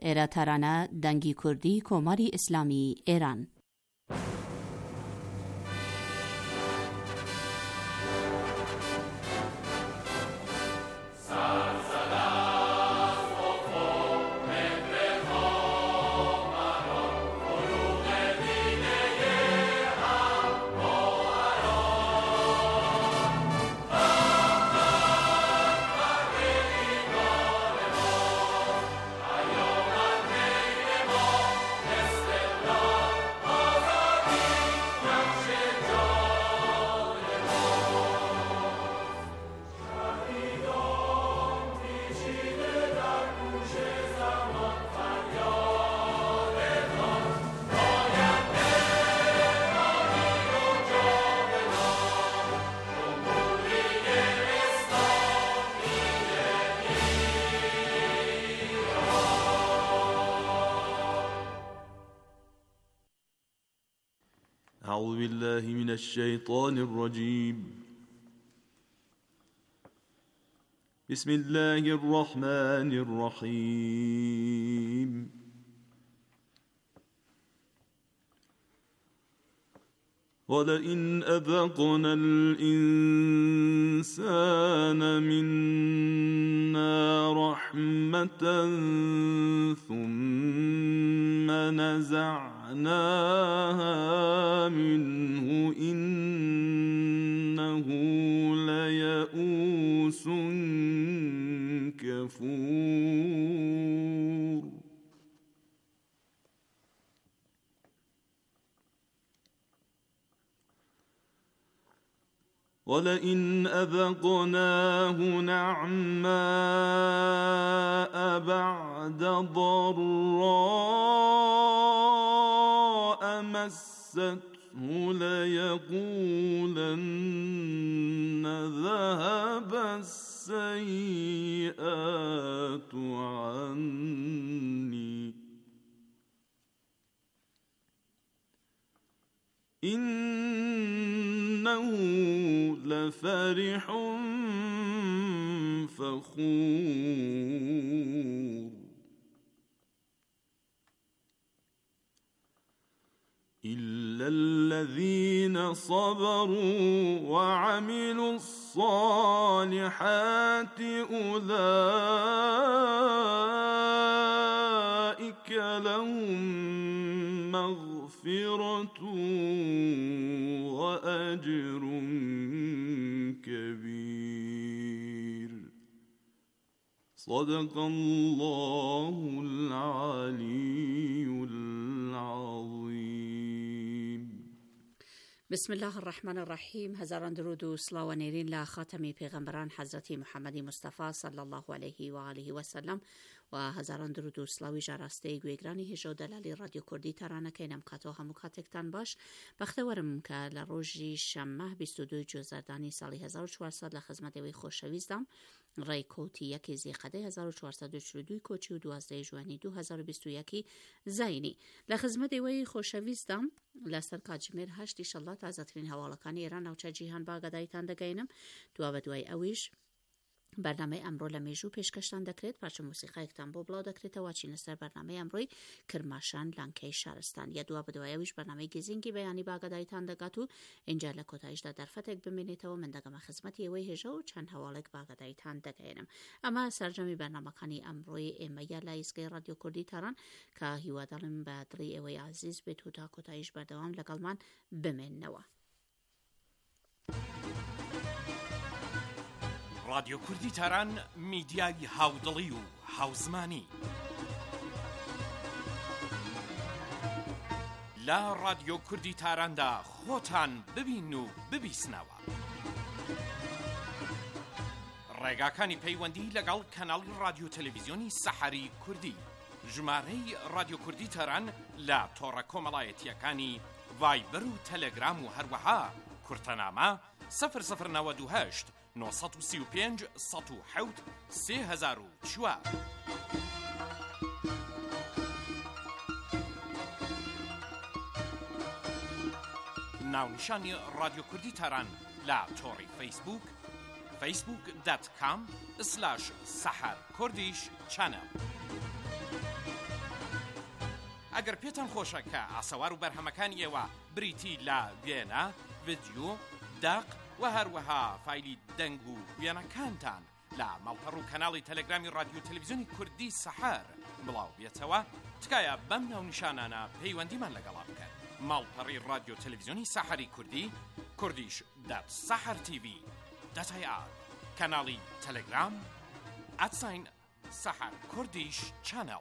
ایرا ترانه دنگی کردی کماری اسلامی ایران. أعوذ بالله من الشيطان الرجيم. بسم الله الرحمن الرحيم. ولئن أذقنا الإنسان منا رحمة ثم نزعناها منه إنه ليئوس كفور. ولئن أذقناه نعماء بعد ضراء مسته ليقولن ذهب السيئات عني إنه لفرح فخور. إلا الذين صبروا وعملوا الصالحات أولئك لهم مغفرة وأجر كبير. صدق الله العلي العظيم. بسم الله الرحمن الرحیم. هزاران درود و صلوات و نیرین لا خاتمی پیغمبران حضرت محمد مصطفی صلی الله علیه و آله و سلم و هزاران درود و صلوی جراسته گویگرانی هجو دلالی رادیو کردی ترانه که نمکاتو همو کاتکتان باش بختورم که لروژی شمه 22 جوزردانی سالی 1400 لخدمت وی خوشویزدم رای کوتی یکی زیقده 1442 کوچی و 12 جوانی 2021 زینی لخدمت وی خوشویزدم لسر کاجمیر 8 انشالله تازه‌ترین حواله‌کانی ایران و چه جیهان باگدایتان دگینم دوای اویش برنامه امرو لمیجو پیشکشتن دکرد پرچه موسیقی اکتن بو بلا دکرد و چین سر برنامه امروی کرماشان لانکی شهرستان یا دوایویش برنامه گزینگی بیانی باگدایتان دگاتو اینجا لکوتایش در فتک بمینیت و من دگم خدمتی وی هجا و چند حوالک باگدایتان دگینم. اما سرجمی برنامه کانی امروی ایمیا لایزگی رادیو کردی تران که هیوادالم بدری وی عزیز به توتا کوتایش بردوام لگل من بمین نوا. رادیو کردی تران میدیای هاودڵی و هاوزمانی لا رادیو کردی تاراندا خۆتان ببین و ببیسنەوە. ڕێگاکانی پەیوەندی لەگەڵ کەناڵی رادیو تەلەڤیزیۆنی سەحەری کوردی ژمارەی رادیو کردی تەران لە تۆڕە کۆمەڵایەتیەکانی ڤایبەر و تەلەگرام و هەروەها کورتەنامە 0098 935 107 3004. ناونیشانی رادیو کردی تاران لا تۆڕی فیسبوک facebook.com/saharkurdish channel. ئەگەر پێتان خۆشە کە ئاسەوار و بەرهەمەکانی ئێوە بریتی لە وێنە، ڤیدیۆ، داق و هەروەها فایلی دەنگ و وێنەکانتان لە ماڵپەڕ و کەناڵی تەلەگرامی رادیۆ تەلەڤیزیۆنی کوردی سەحار بڵاو بێتەوە، تکایە بەم ناونیشانانە پەیوەندیمان لەگەڵا بکەن. ماڵپەڕی رادیۆ تەلەڤیزیۆنی سەحاری کوردی، kurdish.sahartv.ir، کەناڵی تەلەگرام @سەحار کوردیش چانەڵ.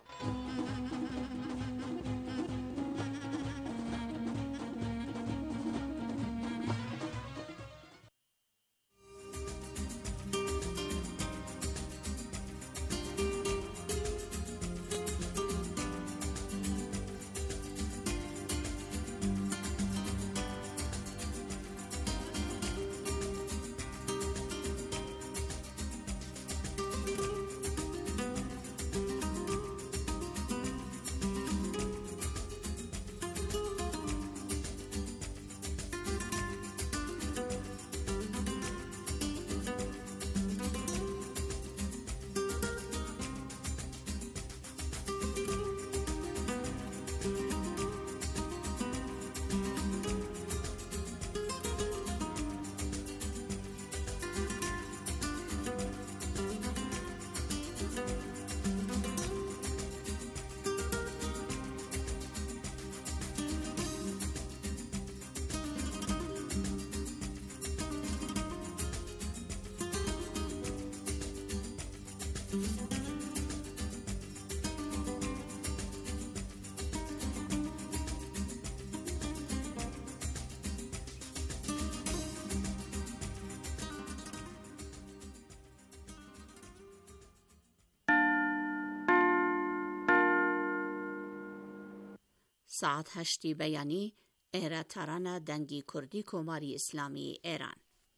ساعت 8 بەیانی ئێرە تارانە دەنگی کوردی کۆماری ئیسلامی ئێران.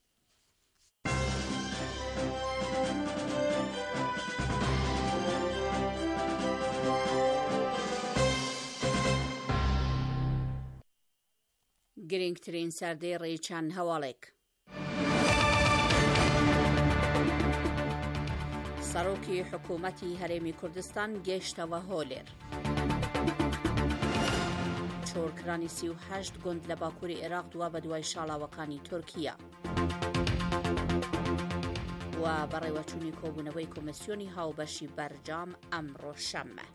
گرنگترین سەردەی ڕێچەند هەواڵێک. سەرۆکی حکوومەتی هەرێمی کوردستان گەیشتەوە هۆلێر. چۆرکرانی 38 گوند لە باکووری عێراق دووە بە دوای شاڵاوەکانی تورکیا و بەڕێوەچوونی کۆبوونەوەی کۆمسیۆنی هاوبەشی بەرجام ئەمڕۆ شەممە.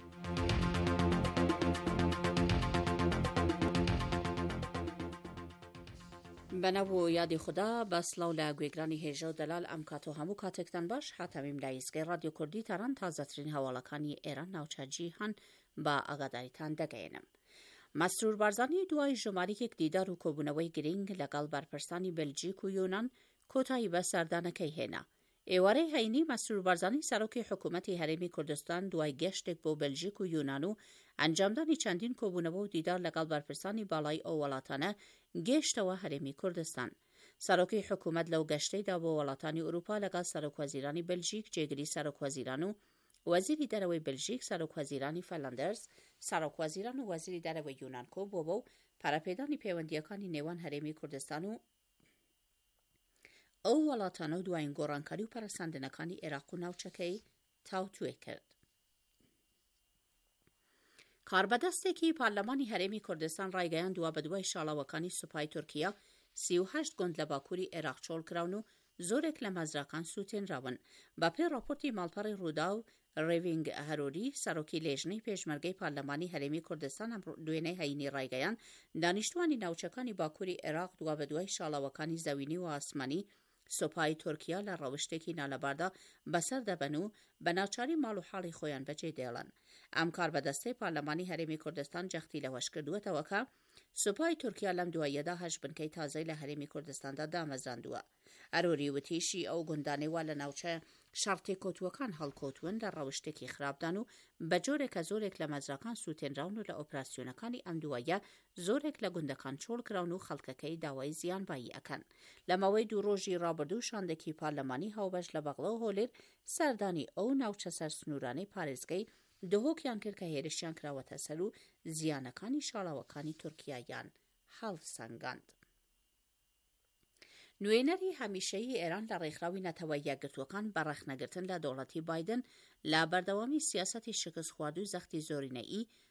بەنەو یادی خوددا بە سڵاو لە گوێگرانی هێژە و دەلال ئەم کاتۆ هەموو کاتێکتان باش هاتەمیم لایسگەی رادیۆ کوردی تاران تازەترین هەواڵەکانی ئێران ناوچەجی هەن بە ئاگاداریتان دەگەێنم. مەسرور بارزانی دوای ژمارەیەک دیدار و کۆبوونەوەی گرنگ لەگەڵ بەرپرسانی بەلجیک و یۆنان کۆتایی بە سەردانەکەی هێنا. ئێوارەی هەینی مەسرور بارزانی سەرۆکی حکوومەتی هەرێمی کوردستان دوای گەشتێک بۆ بەلژیک و یۆنان و ئەنجامدانی چەندین کۆبوونەوە و دیدار لەگەڵ بەرپرسانی باڵای ئەو وڵاتانە گەیشتەوە هەرێمی کوردستان. سەرۆکی حکوومەت لەو گەشتەیدا بۆ وڵاتانی ئوروپا لەگەڵ سەرۆکوەزیرانی بەلژیک، جێگیری سەرۆکوەزیران و وەزیری دەرەوەی بەلژیک، سەرۆکوەزیرانی فەلەندەرز، سەرۆکوەزیران و وەزیری دەرەوەی یۆنان کۆبووە و پەرەپێدانی پەیوەندیەکانی نێوان هەرێمی کوردستان و ئەو وڵاتانە و دوایین گۆڕانکاری و پەرەساندنەکانی عێراق و ناوچەکەی تاوتوێ کرد. کاربەدەستێکی پارلەمانی هەرێمی کوردستان ڕایگەیان دووە بە دوای شاڵاوەکانی سوپای تورکیا 38 گوند لە باکووری عێراق چۆڵ کراون و زۆرێک لە مەزراکان سووتێنراون. بەپێی راپۆرتی ماڵپەڕی ڕوودا و ڕێڤینگ هەروری، سەرۆکی لێژنەی پێشمەرگەی پارلەمانی هەرێمی کوردستان دوێنەی هەینی ڕایگەیان دانیشتوانی ناوچەکانی باکووری عێراق دووە بە دوای شاڵاوەکانی زەوینی و ئاسمانی سوپای تورکیا لە ڕەوشتێکی نالەباردا بەسەر دەبەن و بە ناچاری ماڵ و حاڵی خۆیان بەجێ دێڵن. ئەم کاربەدەستەی پارلەمانی هەرێمی کوردستان جەختی لەوەش کردووەتەوە کە سوپای تورکیا لەم دواییەدا 8 بنکەی تازەی لە هەرێمی کوردستاندا دامەزراندووە. ئەروری وتیشی ئەو گوندانەوە لە ناوچە شەڕتی کۆتووەکان هەڵکۆتوون لە ڕەوشتێکی خراپدان و بە جۆرێکە زۆرێک لە مەزراکان سووتێنراون و لە ئۆپراسیۆنەکانی ئەم دوایە زۆرێک لە گوندەکان چۆڵ کراون و خەڵکەکەی داوای زیانبایی ئەکەن. لەمەوەی دوو ڕۆژی ڕابردوو شاندێکی پارلەمانی هاوبەش لە بەغڵە و هۆلێر سەردانی ئەو ناوچە سەرسنوورانەی پارێزگەی دهۆکیان کرد کە هێرشیان کراوەتە سەر و زیانەکانی شاڵاوەکانی تورکیایان هەڵسەنگاند. نوێنەری هەمیشەیی ئێران لە ڕێکخراوی نەتەوەی یەکگرتووەکان بە ڕێخنەگرتن لە دەوڵەتی بایدن لە بەردەوامی سیاسەتی شکست خواردووی زەختی زۆرینەیی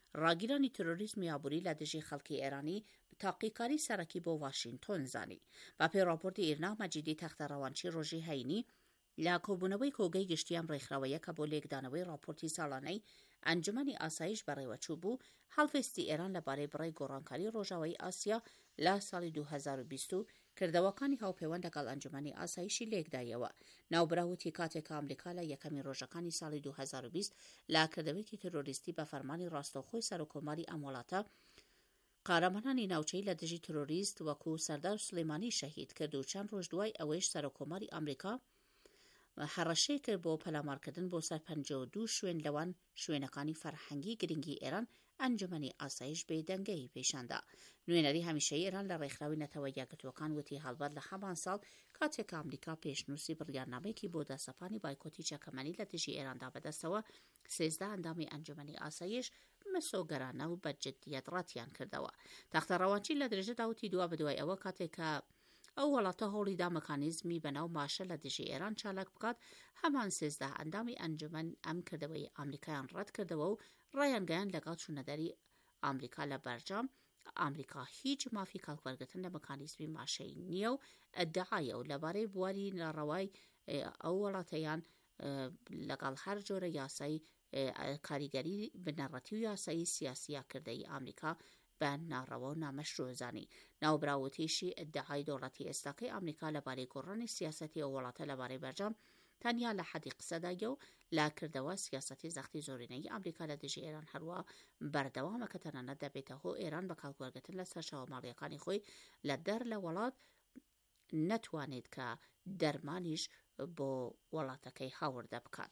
راگیرانی تروریسمی ابوری لدجی خلکی ایرانی تحقیقکاری سرکی با واشنگتن زانی و پی راپورت ایرنا مجیدی تخت روانچی روژی هینی لکوبونوی کوگی گشتیم ریخرویه که با لیکدانوی راپورتی سالانه انجمنی آسایش برای وچوبو حلفستی ایران لباره برای گورانکاری روژاوی آسیا لسال 2020 کردواکانی هاوپیوند لگل انجمنی آسایشی لیکدایوه نوبراوتی کاتک امریکا لیکمی روژکانی سال 2020 لکردویتی تروریستی به فرمانی راستوخوی سرکوماری امولاتا قهرمانانی ناوچەی لە دژی تۆریست وەکو سەردار سلەیمانی شەهید کرد و چەند ڕۆژ دوای ئەوەیش سەرۆکۆماری ئەمریکا هەڕەشەی کرد بۆ پەلامارکردن بۆ سەر 52 شوێن لەوان شوێنەکانی فەرهەنگی گرنگی ئێران ئەنجومەنی ئاسایش بێدەنگەی پێشاندا. نوێنەری هەمیشەیی ئێران لە ڕێکخراوی نەتەوە یەکگرتووەکان وتی هەڵبەت لە هەمان ساڵ کاتێک ئەمریکا پێشنووسی بڕیارنامەیەکی بۆ دەسەپانی بایکۆتی چەکەمەنی لە دژی ئێراندا بەدەستەوە 13 ئەندامی ئەنجومەنی ئاسایش مسۆگەرانە و بە جددیەت ڕاتیان کردەوە. تەختەڕەوانچی لە درێژەدا وتی دوا بەدوای ئەوە کاتێککە ئەو وڵاتە هەوڵیدا مەکانیزمی بەناو ماشە لە دژی ئێران چالاک بکات هەمان 13 ئەندامی ئەنجومەن ئەم کردەوەی ئەمریکایان ڕەت کردەوە و ڕایانگەیان لەگەڵ چوونەدەری ئەمریکا لە بەرجام ئەمریکا هیچ مافی کاڵکوەرگرتن لە مەکانیزمی ماشەی نییە و ئەدعایە و لەبارەی بواری ناڕەوای ئەو وڵاتەیان لەگەڵ هەر جۆرە یاسای کاریگەری بنەڕەتی و یاسایی سیاسیە کردەی ئەمریکا بە ناڕەوە و نامەشروعزانی ناوبراوتیشی ئەدعای دەوڵەتی ئێستاکەی ئەمریکا لەبارەی گۆڕانی سیاسەتی ئەو وڵاتە لەبارەی بەرجام تەنیا لە حەدی قسەدایە و لاکردەوە سیاسەتی زەختی زۆرینەی ئەمریکا لە دژی ئێران هەروە بەردەوامە کە تەنانەت دەبێتە هۆ ئێران بە کاڵکوەرگرتن لەسەر شەوەماڵیەکانی خۆی لە دەر لە وڵات نەتوانێت کە دەرمانیش بۆ وڵاتەکەی هاوردە بکات.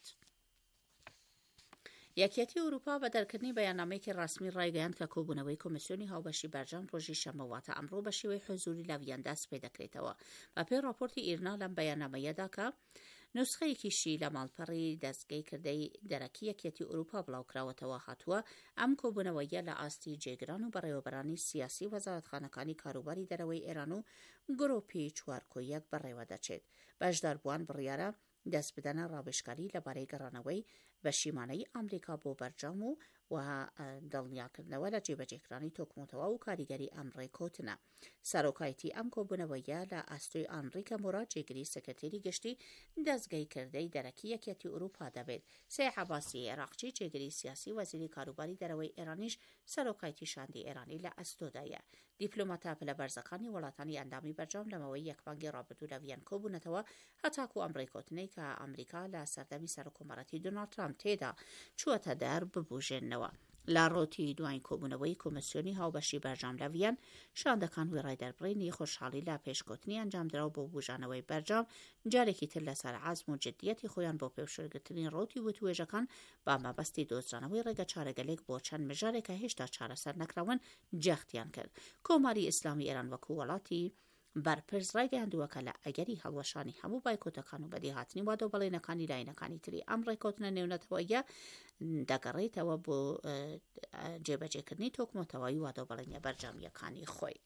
یەکێتی ئەوروپا بە دەرکردنی بەیاننامەیەکی ڕاستمی ڕایگەیاند کە کۆبوونەوەی کۆمیسیۆنی هاوبەشی بەرجام ڕۆژی شەمەواتە ئەمڕۆ بە شێوەی حزوری لاویاندا سپێ دەکرێتەوە بە پێی راپۆرتی ئیرنا لەم بەیاننامەیەدا کە نوسخەیەکیشی لە ماڵپەڕی دەستگەی کردەی دەرەکی یەکێتی ئەوروپا بڵاوکراوەتەوە هاتووە ئەم کۆبوونەوەیە لە ئاستی جێگران و بەڕێوەبەرانی سیاسی وەزارەتخانەکانی کاروباری دەرەوەی ئێران و گرۆپی چوارکۆیەک بەڕێوە دەچێت. بەشداربووان بڕیارە دەست بدەنە ڕابشکاری لەبارەی گەڕانەوەی بەشیمانەی ئەمریکا بۆ بەرجام و دڵنیاکردنەوە لە جێبەجێکرانی تۆکمۆتەوە و کاریگەری ئەم ڕێکۆتنە. سەرۆکایەتی ئەم کۆبوونەوەیە لە ئاستۆی ئەنریکە موراد جێگری سەکرتێری گشتی دەستگەی کردەی دەرەکی یەکێتی ئەوروپا دەبێت. سێ عەباسی عێراقچی جێگری سیاسی وەزیری کاروباری دەرەوەی ئێرانیش سەرۆکایەتی شاندی ئێرانی لە ئەستۆدایە. دیپلۆماتە پلەبەرزەکانی وڵاتانی ئەندامی بەرجام لەمەوەی یەکمانگی ڕابردوو لە ڤیان کۆبوونەتەوە هەتاکو ئەم ڕێکۆتنەی کە ئەمریکا لە سەردەمی سەرۆکۆمەرەتی دۆناڵد ترامپ تێدا چووەتە دەر ببوژێننەوە. لە ڕۆتی دوایین کۆبوونەوەی کۆمیسیۆنی هاوبەشی بەرجام لە ڤیان شاندەکان وێ ڕایدەربڕینی خۆشحاڵی لە پێشکەوتنی ئەنجامدراو بۆ بوژانەوەی بەرجام جارێکی تر لەسەر عەزم و جددیەتی خۆیان بۆ پێشوەرگرتنی ڕۆتی وتوێژەکان با مەبەستی دۆزرانەوەی ڕێگە چارەگەلێک بۆ چەند مژارێکە هێشتا چارەسەر نەکراون جەختیان کرد. کۆماری ئیسلامی ئێران وەکو وڵاتی بەرپرس ڕایگەیاندووە کە لە ئەگەری هەڵوەشانی هەموو بایکۆتەکان و بەدیهاتنی وادەوبەڵێنەکانی لاینەکانی تری ئەم ڕێکۆتنە نێونەتەوەیە دەگەڕێتەوە بۆ جێبەجێکردنی تۆکمۆتەوەی وادەوبەڵێنیە بەرجامیەکانی خۆی.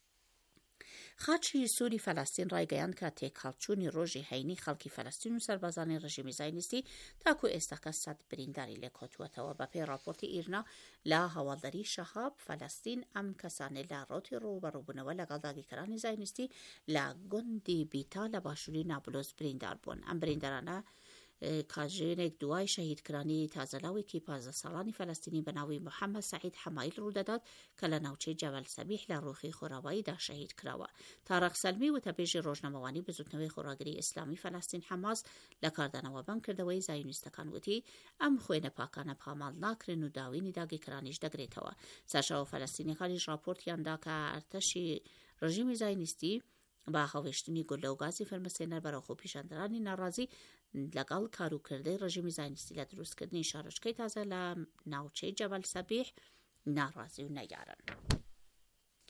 خاچی سووری فەلەستین ڕایگەیاند کە تێکهەڵچوونی ڕۆژی هەینی خەڵکی فەلەستین و سەربازانی ڕژیمی زایۆنیستی تاکو ئێستاکە 100 برینداری لێکۆتووەتەوە. بە پێی راپۆرتی ئیرنا لە هەواڵدەری شەهاب فەلەستین ئەم کەسانێ لە ڕۆتی ڕوبەڕووبوونەوە لەگەڵ داگیرکەرانی زایۆنیستی لە گوندی بیتا لە باشووری نابلۆز بریندار بوون. ئەم بریندارانە کاژێنێک دوای شەهیدکرانی تازەلاوێکی 15 ساڵانی فەلەستینی بەناوی محەممەد سەعید حەمایل ڕوودەدات کە لە ناوچەی جەبەل سەبیح لە ڕۆخی خۆراواییدا شەهید کراوە. تارەق سەلمی وتەبێژی ڕۆژنامەوانی بزوتنەوەی خۆراگری ئیسلامی فەلەستین حەماس لە کاردانەوە بەم کردەوەی زایۆنیستەکان وتی ئەم خوێنە پاکانە پامال ناکرێن و داوینی داگیرکەرانیش دەگرێتەوە. سەرچاوە فەلەستینیەکانیش راپۆرتیاندا کە ئەرتەشی ڕژیمی زایۆنیستی با هەڵوێشتنی گولە و گازی فەرمەسێنەر بەرەوخۆ پیشاندەرانی ناڕازی لەگەڵ کاروکردەی ڕژیمی زایۆنیستی لە دروستکردنی شارۆچکەی تازە لە ناوچەی جەبەل سەبیح ناڕازی و نەیارن.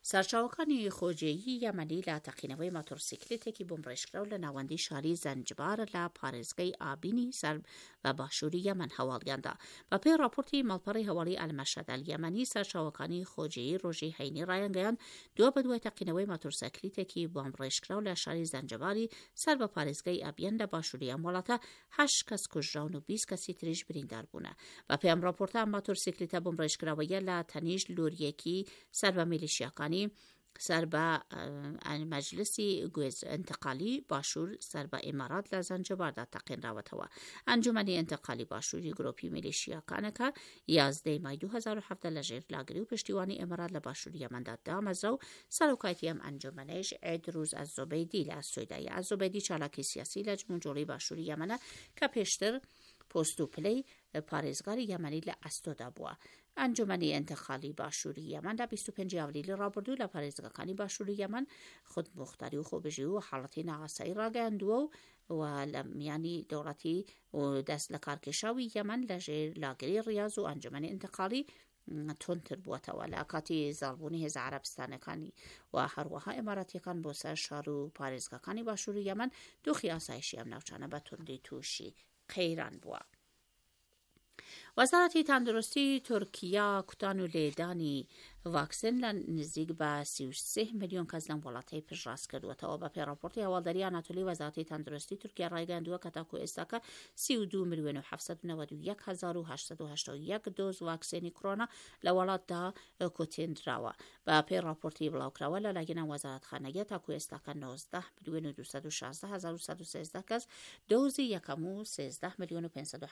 سەرچاوەکانی خۆجێیی یەمەنی لە تەقینەوەی مۆتۆرسیکلێتێکی بۆمڕێژکراو لە ناوەندی شاری زەنجبار لە پارێزگای ئابینی سەر بە باشووری یەمەن هەواڵیاندا. بە پێی راپۆرتی مەڵپەڕی هەواڵی ئەلمەشەدەل یەمەنی سەرچاوەکانی خۆجێیی ڕۆژی هەینی ڕایەنگەیان دووە بە دوای تەقینەوەی مۆتۆرسیکلێتێکی بۆمڕێژکراو لە شاری زەنجباری سەر بە پارێزگای ئابین لە باشووری ئەم وڵاتە 8 کەس کوژراون و 20 کەسی تریش بریندار بوونە. بە پێی ئەم راپۆرتە مۆتۆرسیکلێتە بۆمڕێژکراوەیە لە تەنیژ لۆریەکی سەر بە میلیشیاکانی سەر بە مەجلسی گوێز انتقالی باشوور سەر بە ئیمارات لە زەنجباردا تەقینراوەتەوە. ئەنجومەنی انتقالی باشووری گرۆپی میلیشیاکانەکە 11 مای 2017 لە ژێر لاگری و پشتیوانی ئیمارات لە باشووری یەمەندا دامەزرا و سەرۆکایەتی ئەم ئەنجومەنەیش عیدروز ئەززوبەیدی لە ئەسۆیدایە. ئەززوبەیدی چالاکی سیاسی لە جمهوریەتی باشووری یەمەنە کە پێشتر پۆست و پلەی پارێزگاری یەمەنی لە ئەستۆدا بووە. ئەنجومەنی انتقالی باشووری یەمەن لە 25 ئاوریلی ڕابردوو لە پارێزگاکانی باشووری یەمەن خودموختاری و خۆبژی و حاڵەتی ناوەسایی ڕاگەیاندووە و لە میانی دەوڵەتی دەست لە کارکێشاوی یەمەن لە ژێر لاگەری ڕیاض و ئەنجومەنی انتقالی تۆنتر بووەتەوە لە کاتی زاڵبوونی هێزە عەرەبستانەکانی و هەروەها ئیماراتیەکان بۆ سەر شار و پارێزگاکانی باشووری یەمەن دۆخی ئاسایشی ئەم ناوچانە بە توندی تووشی قەیران بووە. وەزارەتی تەندروستی تورکیا کوتان و لێدانی ڤاکسین لە نزیک بە 33 میلیۆن کەس لەم وڵاتەی پشتڕاست کردووەتەوە. بە پێی راپۆرتی هەواڵداری ئاناتۆلی وەزارەتی تەندروستی تورکیا ڕایگەیاندووە کە تاکو ئێستاکە 32 ملیۆن و 791,881 دۆز ڤاکسینی کۆرۆنا لە وڵاتدا کوتێنراوە. بە پێی راپۆرتی بڵاوکراوە لەلایەن وەزارەتخانەیە تاکو ئێستاکە 19 ملیۆن و 216,113 کەس دۆزی یەکەم و 13 ملیۆن و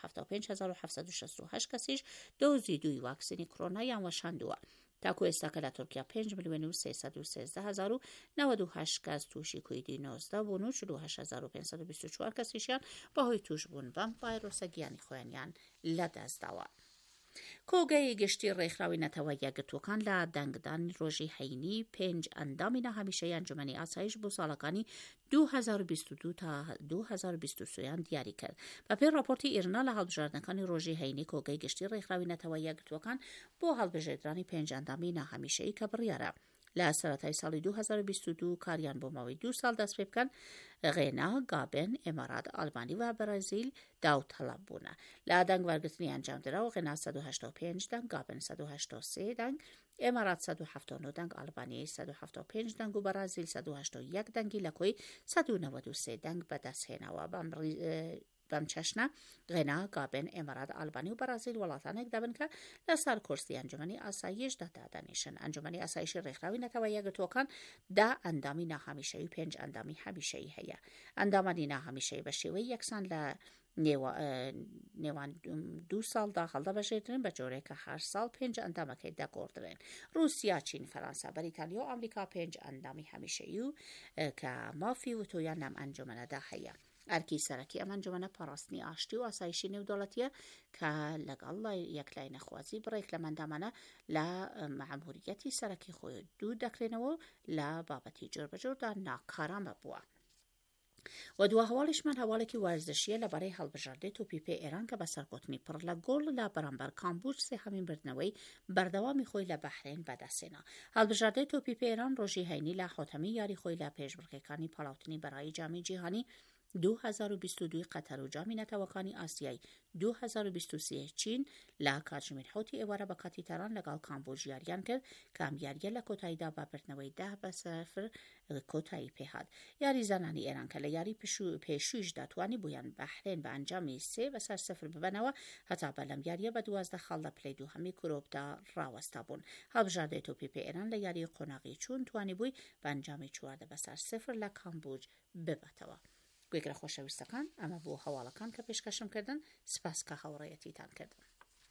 575,768 کەسیش دۆزی دوی ڤاکسینی کۆرۆنایان وەشاندووە. تاکو ئێستاکە لە تورکیا 5 ملیۆن و 313,098 کەس تووشی کویدی-19 بوون و 48,524 کەسیشیان بەهۆی توش بوون بەم ڤایرۆسە گیانی خۆیانیان لەدەستداوە. کۆگەی گشتی ڕێکخراوی نەتەوە یەکگرتووەکان لە دەنگدانی ڕۆژی هەینی 5 ئەندامی نەهەمیشەیی ئەنجومەنی ئاسایش بۆ ساڵەکانی 2022 تا 2023 دیاری کرد. بە پێی راپۆرتی ئیرنا لە هەڵبژاردنەکانی ڕۆژی هەینی کۆگەی گشتی ڕێکخراوی نەتەوە یەکگرتووەکان بۆ هەڵبژێردرانی 5 ئەندامی ناهەمیشەیی کە بڕیارە لە سەرەتای ساڵی 2022 کاریان بۆ ماوەی 2 ساڵ دەست پێ بکەن. غێنا، گابن، ئێمارات، ئالمانی و بەرازیل داوطەلب بوونە. لە دەنگ وەرگرتنی ئەنجامدراوە غێنا 185 دەنگ، گابن 183 دەنگ، ئێمارات 179 دەنگ، ئالبانی 175 دەنگ و بەرازیل 181 دەنگی لە کۆی 193 دەنگ بەدەستهێناوە. بەم چەشنە غێنا، گابن، ئێمارات، ئالبانی و بەرازیل وڵاتانێک دەبن کە لەسەر کورسی ئەنجومەنی ئاسایشدا دادەنیشن. ئەنجومەنی ئاسایشی ڕێکخراوی نەتەوە یەکگرتووەکان 10 ئەندامی ناهەمیشەیی و 5 ئەندامی هەمیشەیی هەیە. ئەندامانی ناهەمیشەیی بە شێوەی یەکسان لە نێوان 2 ساڵدا هەڵدەبەژێترن بە جۆرێکە 8 ساڵ 5 ئەندامەکەی دەگۆڕدرێن. رووسیا، چین، فەرەنسا، بەریتانیا و ئەمریکا 5 ئەندامی هەمیشەیی و کە مافی وتۆیان لەم ئەنجومەنەدا هەیە. ئەرکی سەرەکی ئەم ئەنجومەنە پاراستنی ئاشتی و ئاسایشی نێودەوڵەتیە کە لەگەڵ یەکلای نەخوازی بڕێک لە مەندامانە لە مەعموریەتی سەرەکی خۆی دوور دەکرێنەوە لە بابەتی جۆربەجۆردا ناکارامە بووە. و دو هەواڵیشمان هەواڵێکی وەرزشیە لەبارەی هەڵبژاردەی توپیپێ ئێران کە بە سەرکۆتنی پڕ لە گۆڵ لە بەرامبەر کامبوج سێهەمین بردنەوەی بەردەوامی خۆی لە بەحرین بەدەستێنا. هەڵبژاردەی توپیپێ ئێران ڕۆژی هەینی لە حوتەمی یاری خۆی لە پێشبڕکێکانی پاڵاوتنی بەرایی جامی جیهانی 2022 قەتەر و جامی نەتەوەکانی ئاسیایی 2023 چین لە کاتژمێر حوتی ئێوارە بە کاتی تەران لەگەڵ کامبۆژ یاریان کرد کە ئەم یاریە لە کۆتاییدا بابردنەوەی 10-0 کۆتایی پێهات. یاری زانانی ئێران کە لە یاری پێشوویشدا توانی بوویان بەحرین بە ئەنجامی 3-0 ببنەوە هەتا بە لەم یاریە بە 12 خاڵ لە پلەی دووهەمی کورۆپدا ڕاوەستا بوون. هەڵبژاردەی توپیپێ ئێران لە یاری قۆناغی چوون توانی بووی بە ئەنجامی 4-0 لە کامبوج بباتەوە. گوێگرە خۆشەویستەکان، ئەمە بۆ هەواڵەکان کە پێشکەشم کردن. سپاس کە هاوڕێیەتیتان کردن.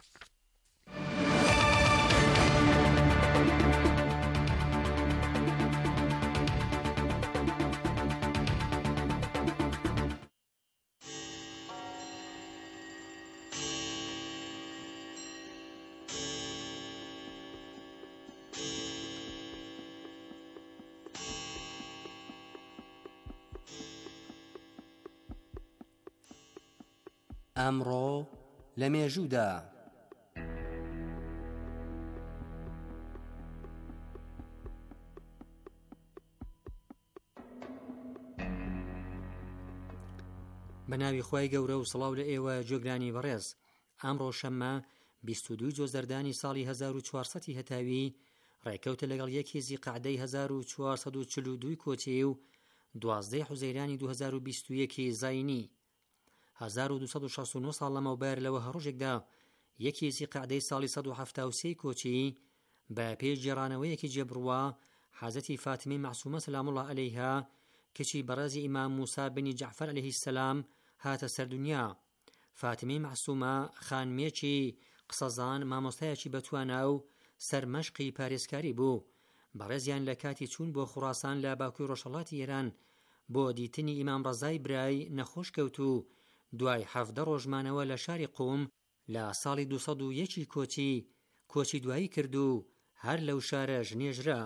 ئەمڕۆ لە مێژوودا بە ناوی خودای بەخشندە و میهرەبان. بەناوی خوای گەورە و سڵاو لە ئێوە جێگرانی بەڕێز. ئەمڕۆ شەممە 22 جۆزەردانی ساڵی 1400 هەتاوی ڕێکەوتە لەگەڵ یەکی زیقعدەی 1442 کۆچی و 12 حوزەیرانی 2021 زاینی. 1269 ساڵ لەمەوبەر لەوە هەڕۆژێکدا یەکی زیقعدەی ساڵی 173 کۆچی بە پێش جێڕانەوەیەکی جێبڕوە حەزەتی فاتمی معسومە سەلام الله عەلەیها کچی بەڕێزی ئیمام موسا بنی جەعفەر عەلەیهی سەلام هاتە سەردونیا. فاتمی معسومە خانمێکی قسەزان، مامۆستایەکی بەتوانا و سەرمەشقی پارێزکاری بوو. بەڕێزیان لە کاتی چوون بۆ خوڕاسان لە باکووری ڕۆژهەڵاتی ئێران بۆ دیتنی ئیمام ڕەزای برای نەخۆش کەوت و دوای 17 ڕۆژمانەوە لە شاری قوم لە ساڵی 201 کۆچی دوایی کرد و هەر لەو شارە ژنێژرا.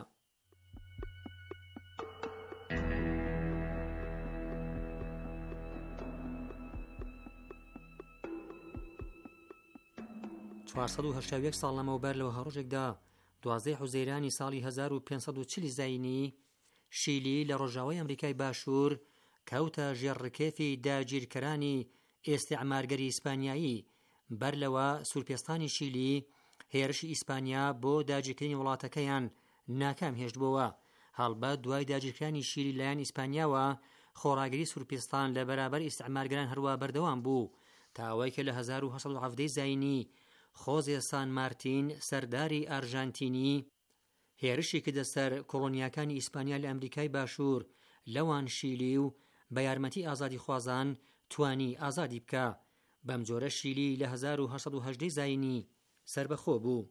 یک ساڵ لەمەوبەر لەوە هەڕۆژێکدا 12 حوزەیرانی ساڵی 1540 زاینی شیلی لە ڕۆژاوای ئەمریکای باشوور کەوتە ژێڕکێفی داگیرکەرانی ئێستیعمارگەری ئیسپانیایی. بەر لەوە سوورپێستانی شیلی هێرشی ئیسپانیا بۆ داگیرکردنی وڵاتەکەیان ناکام هێشتبووە. هەڵبەت دوای داگیرکردنی شیلی لەلایەن ئیسپانیاوە خۆڕاگری سوورپێستان لە بەرابەر ئیستیعمارگەران هەروە بەردەوام بوو تا ئەوەی کە لە 1970 زاینی خۆزێ سان مارتین سەرداری ئارژانتینی هێرشی کردە سەر کۆڵۆنیاکانی ئیسپانیا لە ئەمریکای باشوور لەوان شیلی و بە یارمەتی ئازادی خوازان توانی ئازادی بکە. بەم جۆرە شیلی لە 1970 زاینی سربەخۆ بوو.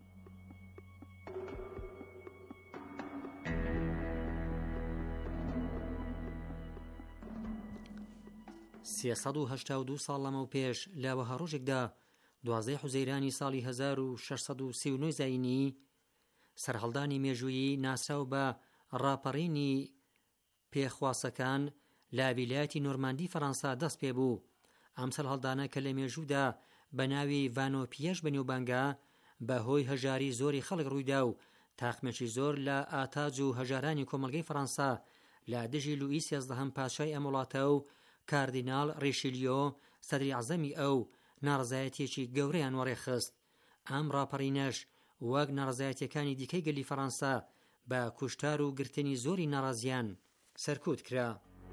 سێسەد و هەشتا و دوو ساڵ لەمە و پێش لەوە هەڕۆژێکدا 12 حوزەیرانی ساڵی 1639 زاینی سەرهەڵدانی مێژوویی ناسراو بە ڕاپەڕینی پێخواسەکان لە ویلایەتی نۆرماندی فەڕەنسا دەست پێ بوو. ئەم سەرهەڵدانە کە لە مێژوودا بە ناوی ڤانۆپیەش بەنێوبانگا بەهۆی هەژاری زۆری خەڵک ڕوویدا و تاقمێکی زۆر لە ئاتاج و هەژارانی کۆمەڵگەی فەڕەنسا لە دژی لوئی سێزدەهەم پاشای ئەم وڵاتە و کاردیناڵ ڕیشیلیۆ سەدری عەزەمی ئەو ناڕزایەتێکی گەورەیان وەڕێخست. ئەم ڕاپەڕینەش وەک ناڕزایەتەکانی دیکەی گەلی فەڕەنسا بە کوشتار و گرتنی زۆری ناڕازیان سەرکوت کرا.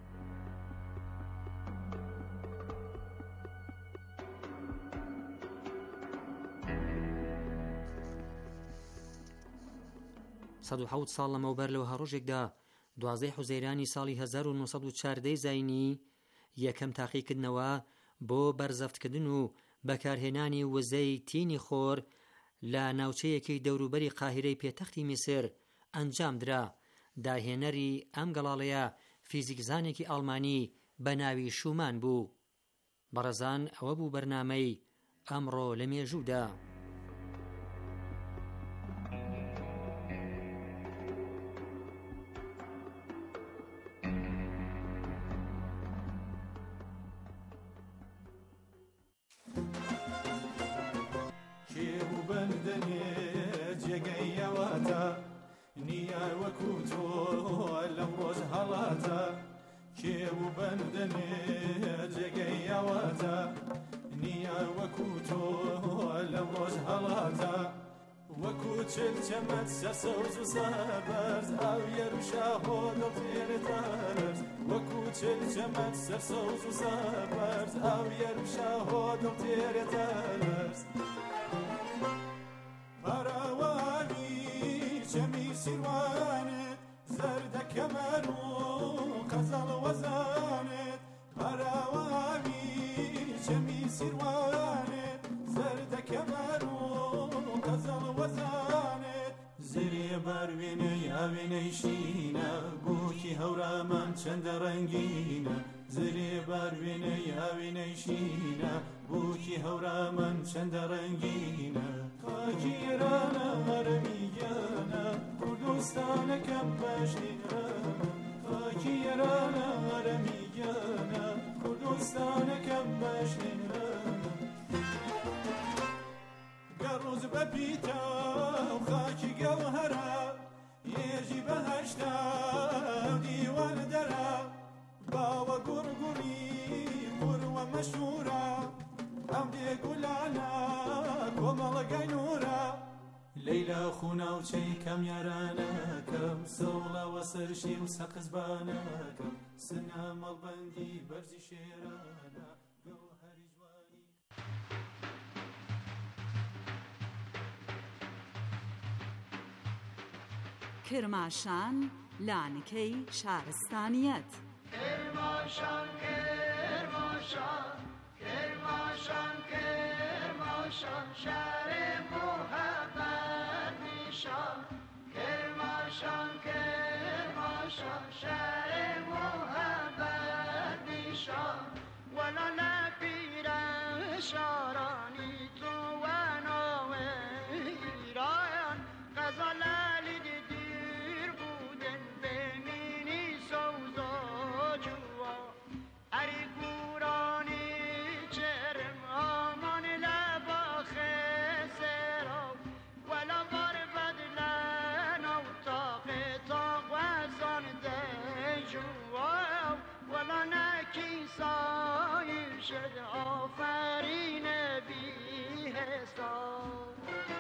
سەد و حەوت ساڵ لەمەوبەر لەوە هەڕۆژێکدا 12 حوزەیرانی ساڵی 1940 زاینی یەکەم تاقیکردنەوە بۆ بەرزەفتکردن و بەکارهێنانی وزەی تینی خۆر لە ناوچەیەکی دەوروبەری قاهیرەی پێتەختی میسر ئەنجام درا. داهێنەری ئەم گەڵاڵەیە فیزیکزانێکی ئەڵمانی بە ناوی شومان بوو. بەڕێزان، ئەوە بوو بەرنامەی ئەمڕۆ لە مێژوودا. چلچەمەت سەرسەوز و سەبەرز ئەو یەروشا هۆدڵ تێرەتەرز وەکو چلچەمەت سەرسەوز و سەبەرز ئەو یەروشا هۆدڵ تێرەتەرز بەراوانی چەمی سیروانت زەردە کەمەر و قەزەڵ وەزانت بەراوانی چەمی سیروانت زەردە کەمەر و قەزەڵ وەزانت زرێ بەروێنەی ئاوێنەی شینە بووکی هەورامان چەندە ڕەنگینە زرێ بەروێنەی ئاوێنەی شینە بووکی هەورامان چەندە ڕەنگینە خاکی ئێرانە هەرەمی گیانە کوردستانەکەم بەشێرە خاکی ئێرانە هەرەمی گیانە کوردستانەکەم بەشێرە گەڕوز بەپیتە و خاکی گەوهەرە یێژی بەهەشتا و دیوان دەرە باوە گوڕگوڕی نورا ئەم دێگولانە کۆمەڵەگای نورا لەیلا خوناوچەی کەم یارانەکەم سەوڵەوە سەرشی و سەقزبانەکەم سنە مەڵبەندی بەرزی شێرانە گەوهەری جوانی کرماشان لانکەی شارستانیەت کرماشان کرماشان کرماشان کرماشان شهر محبت نیشان کرماشان کرماشان شهر محبت نیشان ولا نپیرن شارانی تو و نوه ایران غزالالی دیر بودن بمینی سوزا جوا اری گورانی چرم آمان لبا خسرا ولا بار بدلن او تاق وزان دجوا ولا نکی سایر شد آفرین بی حساب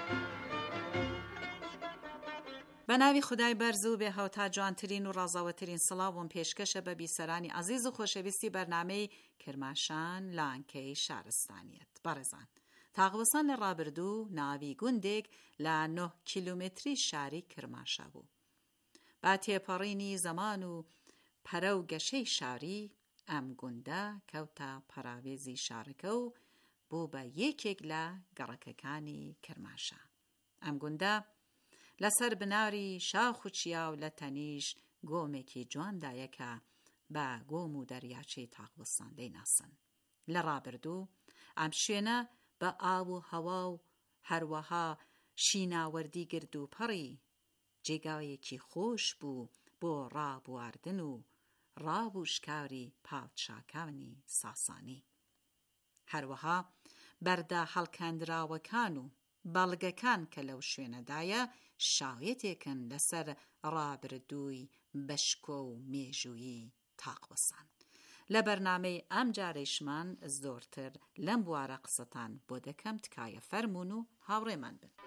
بە ناوی خودای بەرز و بێ هەوتا جوانترین و ڕازاوەترین سڵاوم پێشکەشە بە بیسەرانی عەزیز و خۆشەویستی بەرنامەی کرماشان لانکەی شارستانیەت. بەڕێزان، تاغوەسان لە ڕابردوو ناوی گوندێک لە 9 کیلومتری شاری کرماشا بوو. با تێپەڕینی زەمان و پەرە و گەشەی شاری ئەم گوندە کەوتە پەراوێزی شارەکە و بوو بە یەکێک لە گەڕەکەکانی کرماشا. ئەم گوندە لەسەر بناری شاخ و چیا و لە تەنیش گۆمێکی جواندایەکە بە گۆم و دەریاچەی تاغوەسان دەیناسن. لە ڕابردوو ئەم شوێنە بە ئاو و هەوا و هەروەها شیناوەردی گرد و پەڕی جێگایەکی خۆش بوو بۆ ڕابواردن و ڕابوشکاری پادشاکانی ساسانی. هەروەها بەردە هەڵکەندراوەکان و بەڵگەکان کە لەو شوێنەدایە شاوێتێکن لەسەر ڕابردووی بەشکۆ و مێژووی تاغوەسان. لە بەرنامەی ئەم جارەیشمان زۆرتر لەم بوارە قسەتان بۆ دەکەم، تکایە فەرمون و هاوڕێمان بن.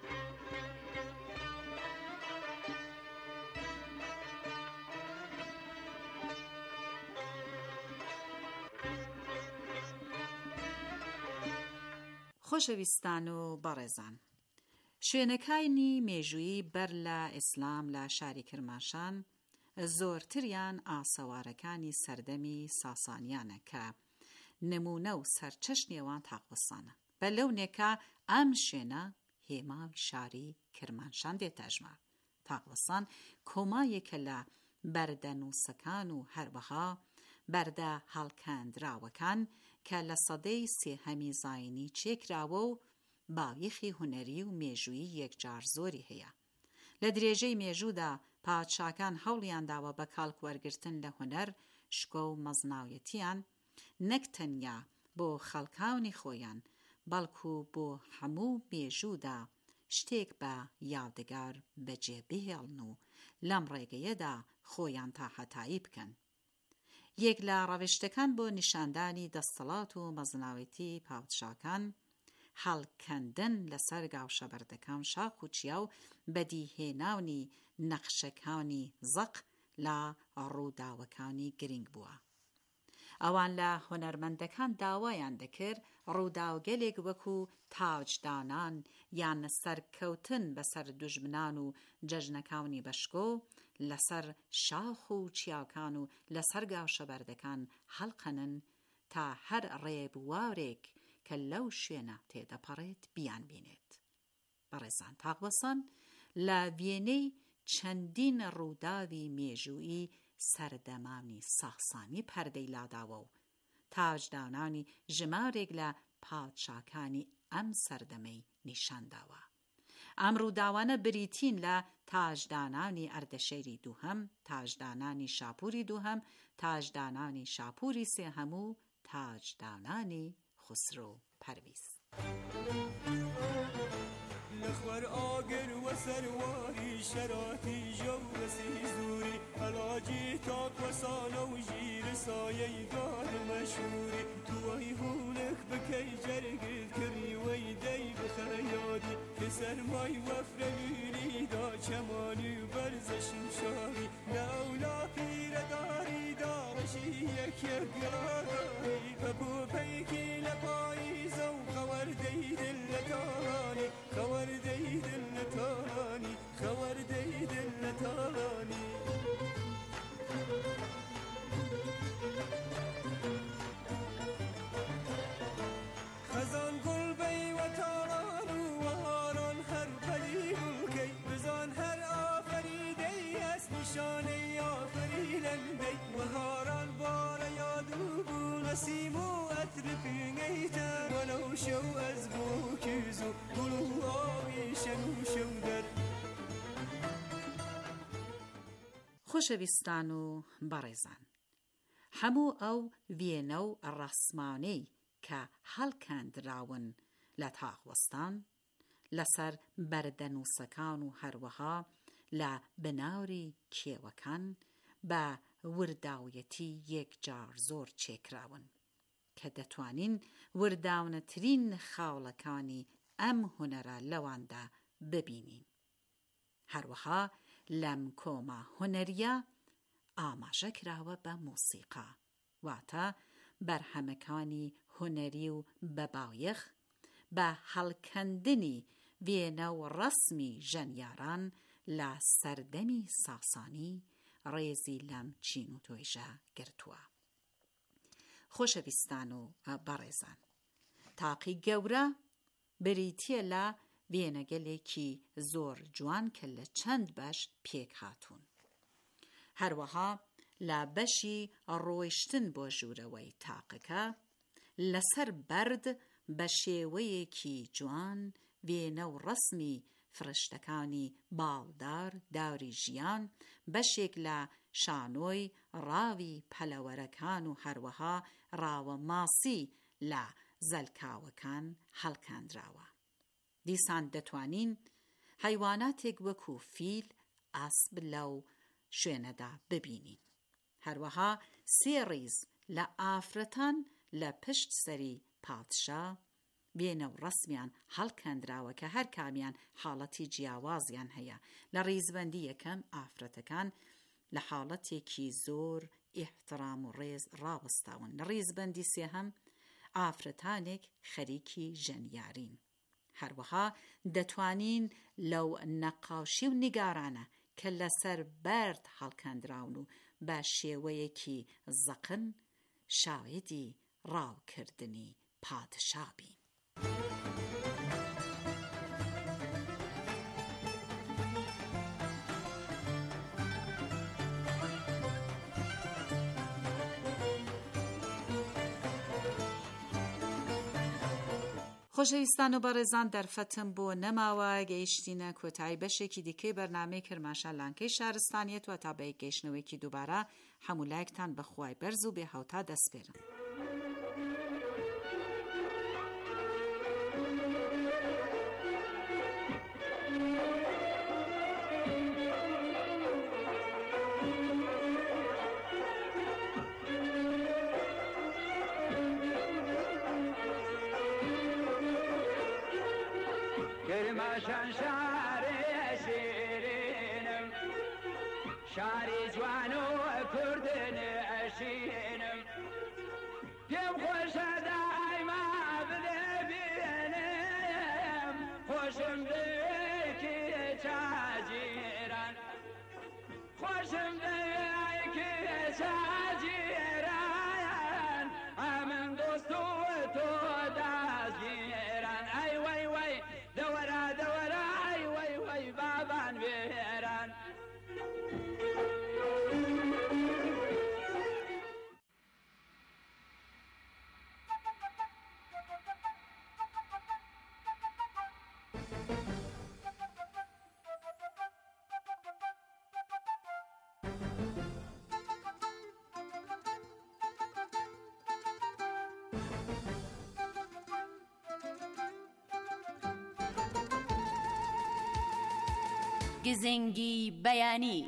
خۆشەویستان و بەڕێزان، شوێنەکانی مێژووی بەر لە ئیسلام لە شاری کرماشان زۆرتریان ئاسەوارەکانی سەردەمی ساسانیانە کە نمونە و سەرچەشنێوان تاغوەسانە. بە لەونێکە ئەم شوێنە هێماوی شاری کرماشان دێتە ژمار. تاغوەسان کۆمایەکە لە بەردە نووسەکان و هەروەها بەردە هەڵکەندراوەکان کە لە سەدەی سێهەمی زاینی چێکراوە و باویخی هونەری و مێژووی یەکجار زۆری هەیە. لە درێژەی مێژوودا پادشاکان هەوڵیان داوە بە کاڵکوەرگرتن لە هونەر، شکۆ و مەزناویەتیان نەک تەنیا بۆ خەڵکاونی خۆیان بەڵکو بۆ هەموو مێژوودا شتێک بە یادگار بەجێبهێڵن و لەم ڕێگەیەدا خۆیان تاحەتایی بکەن. یەک لە ڕەوشتەکان بۆ نیشاندانی دەسەڵات و مەزناوەتی پادشاکان هەڵکەندن لەسەر گاوشەبەردەکان شاخ و چیا و بەدیهێناونی نەخشەکانی زەق لە ڕووداوەکانی گرنگ بووە. ئەوان لە هونەرمەندەکان داوایان دەکرد ڕووداوگەلێک وەکو تاجدانان یان سەرکەوتن بەسەر دوژمنان و جەژنەکانی بەشکۆ لەسەر شاخ و چیاکان و لەسەر گاوشەبەردەکان هەڵقەنن تا هەر ڕێبوارێک کە لەو شوێنە تێدەپەڕێت بیان بینێت. بەڕێزان، تاغوەسان لە وێنەی چەندین ڕووداوی مێژووی سەردەمانی ساسانی پەردەی لاداوە و تاجدانانی ژمارێک لە پادشاکانی ئەم سەردەمەی نیشانداوە. ئەم ڕووداوانە بریتین لە تاجدانانی ئەردەشێری دووهەم، تاجدانانی شاپوری دووهەم، تاجدانانی شاپوری سێهەم و تاجدانانی خسرۆ پەرویز. لخور آگر و سرواری شراتی جو رسی زوری علاجی تاک و سالا و جیر سایه دار مشهوری توی هولک بکی جرگل کری وی دی بخیادی که سرمای وفرلی دا چمانی و برزشم شاری نولا پیر داری دارشی یک گراداری ببو پیکی لپایی زو خوردی دل تانی خوردی دل تانی خوردی دل تانی خزان گل بی و تاران و هاران هر پری کی بزان هر آفریدی است نشانه آفریدنده و هاران بار یادو بو نسیم و عطر پیگیتا ولو شو از بو کیزو گلو آبی شنو شو در خۆشەویستان و بەڕێزان، هەموو ئەو وێنە و ڕەسمانەی کە هەڵکەندراون لە تاغوەستان لەسەر بەردەنووسەکان و هەروەها لە بناوری کێوەکان بە ورداویەتی یەکجار زۆر چێکراون کە دەتوانین ورداونەترین خاوڵەکانی ئەم هونەرە لەواندا ببینین. هەروەها لەم کۆمە هونەریە ئاماژە کراوە بە موسیقا، واتە بەرهەمەکانی هونەری و بەبایەخ بە هەڵکەندنی وێنە و ڕەسمی ژەنیاران لە سەردەمی ساسانی ڕێزی لەم چین و تۆیژە گرتووە. خۆشەویستان و بەڕێزان، تاقی گەورە بریتیە لە وێنەگەلێکی زۆر جوان کە لە چەند بەش پێک هاتوون. هەروەها لە بەشی ڕۆیشتن بۆ ژوورەوەی تاقەکە لەسەر بەرد بە شێوەیەکی جوان وێنە و ڕەسمی فرشتەکانی باڵدار داوری ژیان بەشێک لە شانۆی ڕاوی پەلەوەرەکان و هەروەها ڕاوە ماسی لە زەلکاوەکان هەڵکاندراوە. دیسان دەتوانین حیواناتێک وەکو فیل، ئاسپ لەو شوێنەدا ببینین. هەروەها سێ ڕیز لە ئافرەتان لە پشت سەری پادشا وێنە و ڕەسمیان هەڵکەندراوە کە هەر کامیان حاڵەتی جیاوازیان هەیە. لە ڕیزبەندی یەکەم ئافرەتەکان لە حاڵەتێکی زۆر ئیحترام و ڕێز ڕاوەستاون. لە ڕیزبەندی سێهەم ئافرەتانێک خەریکی ژەنیارین. هەروەها دەتوانین لەو نەقاشی و نیگارانە کە لەسەر بەرد هەڵکەندراون و بە شێوەیەکی زەقن شاهێدی ڕاوکردنی پادشا بین. خۆشەویستان و بەڕێزان، دەرفەتم بۆ نەماوە گەیشتینە کۆتایی بەشێکی دیکەی بەرنامەی کرماشان لانکەی شارستانیەت و تا بە گەیشتنەوەیکی دووبارە هەموو لایەکتان بەخوای بەرز و بێهەوتا دەسپێرم. کرماشان شاری شیرینم، شاری جوان و کردن اشینم، پیم خوشه دایما بده بینم، خوشم دیکی چاجیران، خوشم دیکی چاجیران، امن دوستو تو دازگیران. ای وی وی دورا دورا، ای وی وی بابان بیران. گزنگی بەیانی.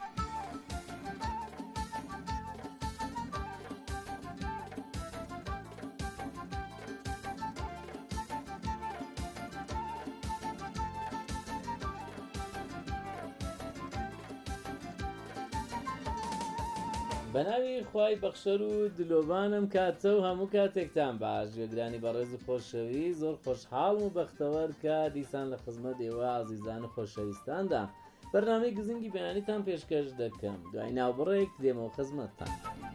بەناوی خوای بەخشەر و دلۆبانم کاتە و هەموو کاتێکتان باش. گوێگرانی بەڕێز و خۆشەوی، زۆر خۆشحاڵ و بەختەوەر کە دیسان لە خزمەت ئێوە ئازیزان و خۆشەویستاندا بەرنامەی گزنگی بەیانیتان پێشکەش دەکەم. دوای ناوبڕێک دێمەوە خزمەتتان.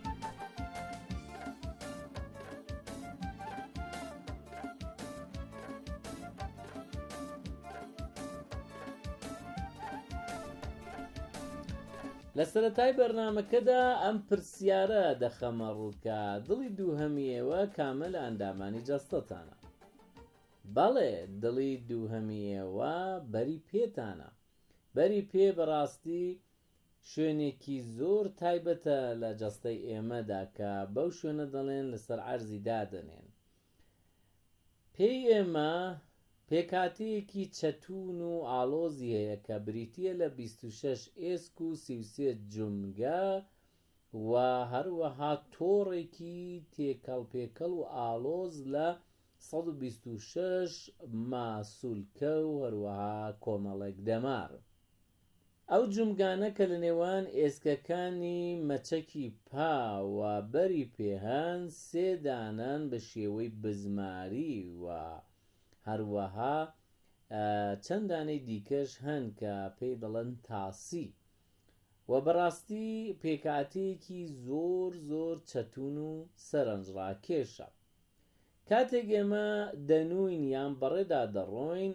لە سەرەتای بەرنامەکەدا ئەم پرسیارە دەخەمە ڕووکە: دڵی دووهەمیەوە کامە لە ئەندامانی جەستەتانە؟ بەڵێ، دڵی دووهەمیەوە بەری پێتانە. بەری پێ بەڕاستی شوێنێکی زۆر تایبەتە لە جەستەی ئێمەدا کە بەو شوێنە دەڵێن لەسەر عەرزی دادەنێن. پێی ئێمە پێکاتەیەکی چەتون و ئاڵۆزی هەیە کە بریتیە لە 26 ئێسک و 33 جومگە و هەروەها تۆڕێکی تێکەڵ و ئاڵۆز لە 126 ماسوولکە و هەروەها کۆمەڵێک دەمار. ئەو جومگانە کە لە نێوان ئێسکەکانی مەچەکی پا و بەری پێهەن 3 دانان بە شێوەی بزماری و هەروەها چەند دانەی دیکەش هەن کە پێی دەڵێن تاسی و بەڕاستی پێکاتەیەکی زۆر چەتون و سەرنجڕاکێشە. کاتێک ئێمە دەنوین یان بەڕێدا دەڕۆین،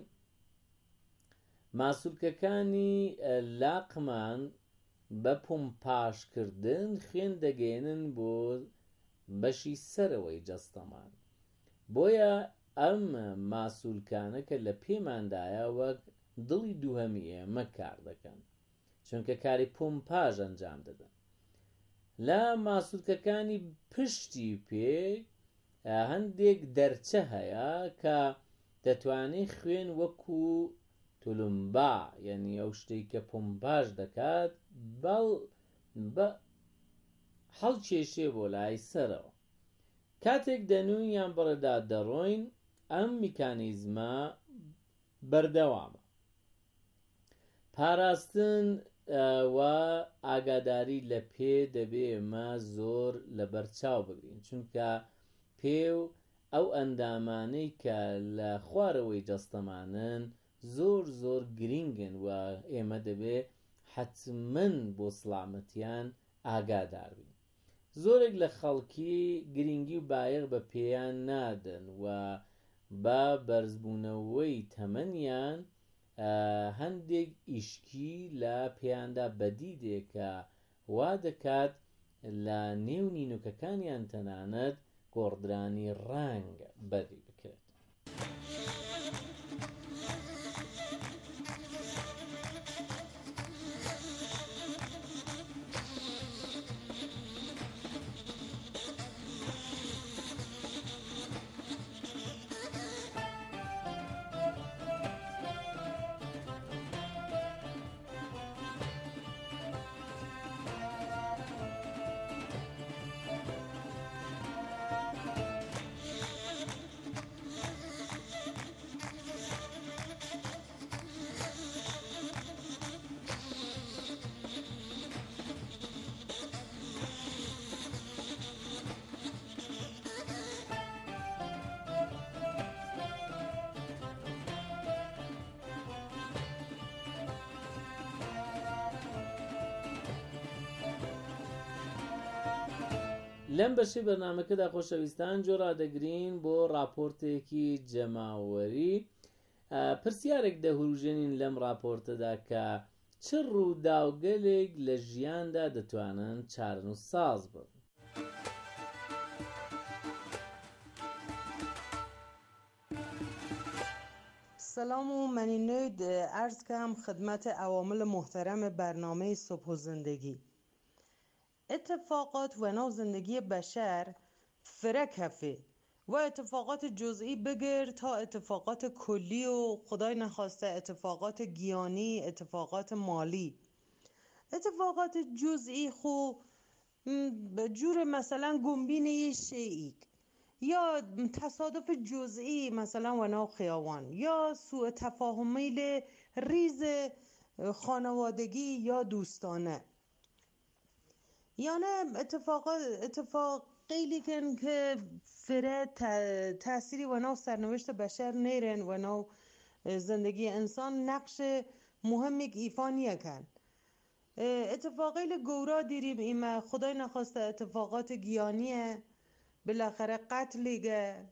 ماسوولکەکانی لاقمان بە پۆمپاشکردن خوێن دەگەێنن بۆ بەشی سەرەوەی جەستەمان. بۆیە ئەم ماسوولکانە کە لە پێماندایە وەک دڵی دووهەمی ئێمە کار دەکەن، چونکە کاری پۆمپاژ ئەنجام دەدەن. لە ماسوولکەکانی پشتی پێ هەندێک دەرچە هەیە کە دەتوانێت خوێن وەکو تولومبا، یعنی ئەو شتەی کە پۆمپاژ دەکات، بە هەڵکێشێ بۆ لای سەرەوە. کاتێک دەنوین یان بەڕێدا دەڕۆین، ئەم میکانیزمە بەردەوامە. پاراستن و ئاگاداری لە پێ دەبێ ئێمە زۆر لە بەرچاو بگرین، چونکە پێو ئەو ئەندامانەی کە لە خوارەوەی جەستەمانن زۆر گرینگن و ئێمە دەبێ حتمەن بۆ سڵامەتیان ئاگادار بین. زۆرێک لە خەڵکی گرنگی و بایەخ بە پێیان نادەن و بە بەرزبوونەوەی تەمەنیان هەندێک ئیشکی لە پێیاندا بەدی دێکە وا دەکات لە نێو نینوکەکانیان تەنانەت گۆڕدرانی ڕەنگ بەدی بکرێت. لەم بەشی بەرنامەکەدا خۆشەویستان جۆرادەگرین بۆ راپۆرتێکی جەماوەری. پرسیارێک دەهروژێنین لەم راپۆرتەدا کە چ ڕووداوگەلێک لە ژیاندا دەتوانن چارەنووسساز بن. سلام و منینود عرض کم خدمت عوامل محترم برنامه صبح و زندگی. اتفاقات و نو زندگی بشر فرق هفه و اتفاقات جزئی بگیر تا اتفاقات کلی و خدای نخواسته اتفاقات گیانی، اتفاقات مالی. اتفاقات جزئی خو جور مثلا گنبین یه شیئی یا تصادف جزئی مثلا وناو خیاوان یا سوء تفاهمی ریز خانوادگی یا دوستانه، یعنی اتفاقی لیکن که فره تأثیری وناو سرنوشت بشر نیرن وناو زندگی انسان نقش مهمی که ایفا نیکن. اتفاقی گورا دیریم ایمه خدای نخواسته اتفاقات گیانیه، بالاخره قتلیگه،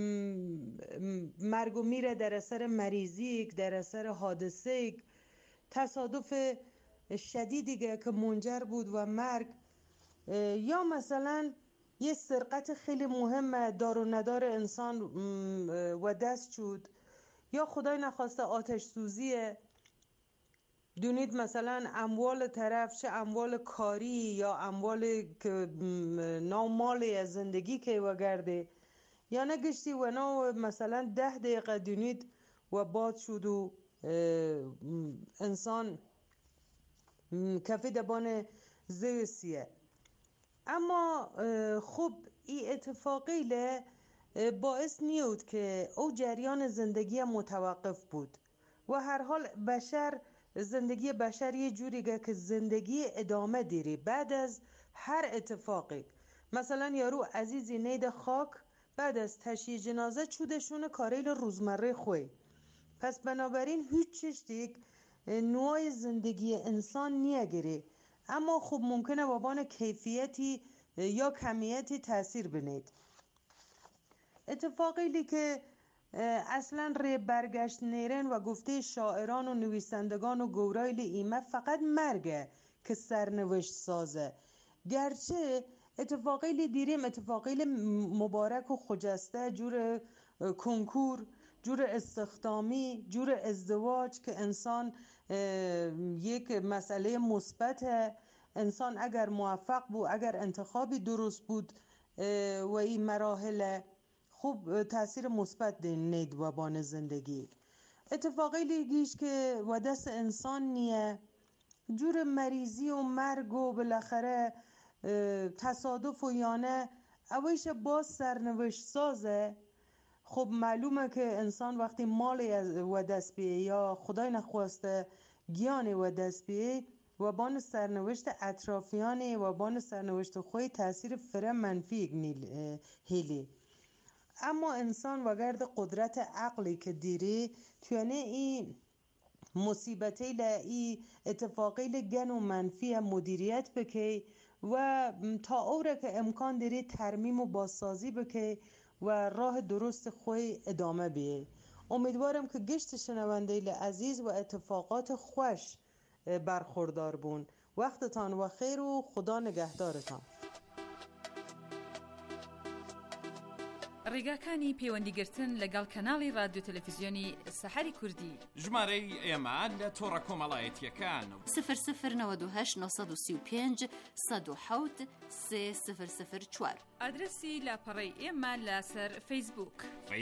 مرگ و میره در اثر مریضیک، در اثر حادثیک، تصادف شدیدیگه که منجر بود و مرگ، یا مثلا یه سرقت خیلی مهمه دار و ندار انسان و دست شد، یا خدای نخواسته آتش سوزیه. دونید مثلا اموال طرف چه اموال کاری یا اموال که نامالی از زندگی که وگرده، یا نگشتی و نو مثلا 10 دقیقه دونید و باد شد و انسان کفی دبان زیسیه. اما خب این اتفاقی باعث نیود که او جریان زندگی متوقف بود و هر حال زندگی بشر یه جوریه که زندگی ادامه دیری بعد از هر اتفاقی. مثلا یارو عزیزی نید خاک بعد از تشییع جنازه چودشون کاریل روزمره خوی. پس بنابراین هیچ چیزی نوع زندگی انسان نیگیری، اما خب ممکنه بابان کیفیتی یا کمیتی تأثیر بنید. اتفاقی که اصلا ری برگشت نیرن و گفته شاعران و نویسندگان و گورایل ایمه فقط مرگه که سرنوشت سازه، گرچه اتفاقی دیریم اتفاقی مبارک و خجسته، جور کنکور، جور استخدامی، جور ازدواج که انسان یک مسئله مثبته. انسان اگر موفق بود، اگر انتخابی درست بود و این مراحل خوب تأثیر مثبت دید و بان زندگی. اتفاقی لیگیش که و دست انسان نیه، جور مریضی و مرگ و بالاخره تصادف و یانه اویش باز سرنوشت سازه. خب معلومه که انسان وقتی مالی و دست بیه یا خدای نخواسته گیانی و دست بیه و بان سرنوشت اطرافیانی و بان سرنوشت خوی تأثیر فره منفی هیلی. اما انسان و گرد قدرت عقلی که دیری توانه این مصیبتی ای اتفاقی لگن و منفی مدیریت بکی و تا اوره که امکان دیری ترمیم و بازسازی بکی و راه درست خوی ادامه بیه. امیدوارم که گشت شنونده عزیز و اتفاقات خوش برخوردار بون. وقتتان و خیر و خدا نگهدارتان. ڕێگاکانی پەیوەندیگرتن لەگەڵ کەناڵی رادیۆ تەلەڤیزیۆنی سەحەری کوردی. ژمارەی ئێمە لە تۆڕە کۆمەڵایەتیەکان 009235 107 3004. ئادرسی لاپەڕەی ئێمە لەسەر فەیسبووک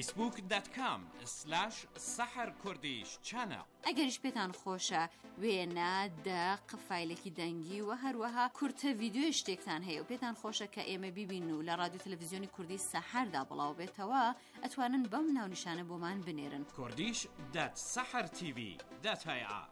facebook.com/saharkurdish-channel. ئەگەریش پێتان خۆشە وێنە دەق فایلێکی دەنگی و هەروەها کورتە ڤیدیۆی شتێکتان هەیە و پێتان خۆشە کە ئێمە بیبین و لە رادیۆ تەلەڤیزیۆنی کوردی سەحەردا بڵاو بێتەوە ئەتوانن بەم ناونیشانە بۆمان بنێرن. kurdish.sahartv.ir.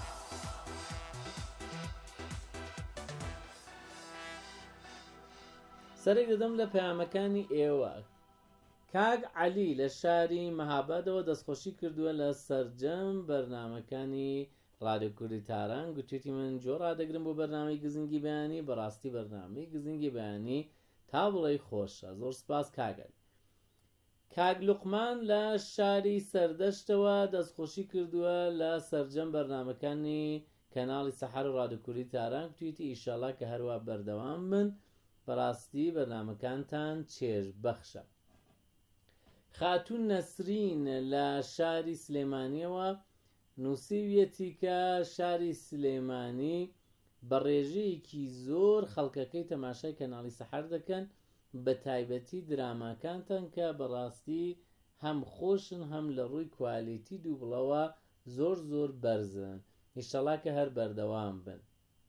سەرێک دەدەم لە پەیامەکانی ئێوە. کاک عەلی لە شاری مەهابادەوە دەستخۆشی کردووە لە سەرجەم بەرنامەکانی رادیۆ کوردی تاران. گوتێتی من جۆ ڕادەگرم بۆ بەرنامەی گزنگی بەیانی. بەڕاستی بەرنامەی گزنگی بەیانی تا بڵێی خۆشە. زۆر سپاس کاگەل. کاک لوقمان لە شاری سەردەشتەوە دەستخۆشی کردووە لە سەرجەم بەرنامەکانی کەناڵی سەحەر و رادیۆ کوردی تاران. گوتێتی ئیشەڵا کە هەروە بەردەوام من بەڕاستی بەرنامەکانتان چێژ بەخشە. خاتون نەسرین لە شاری سلێمانیەوە نووسیویەتی کە شاری سلێمانی بە ڕێژەیەکی زۆر خەڵکەکەی تەماشای کەناڵی سەحەر دەکەن. بە تایبەتی دراماکانتان کە بەڕاستی هەم خۆشن هەم لە ڕووی کوالیتی دووبڵەوە زۆر زۆر بەرزن. ئینشەڵا کە هەر بەردەوام بن.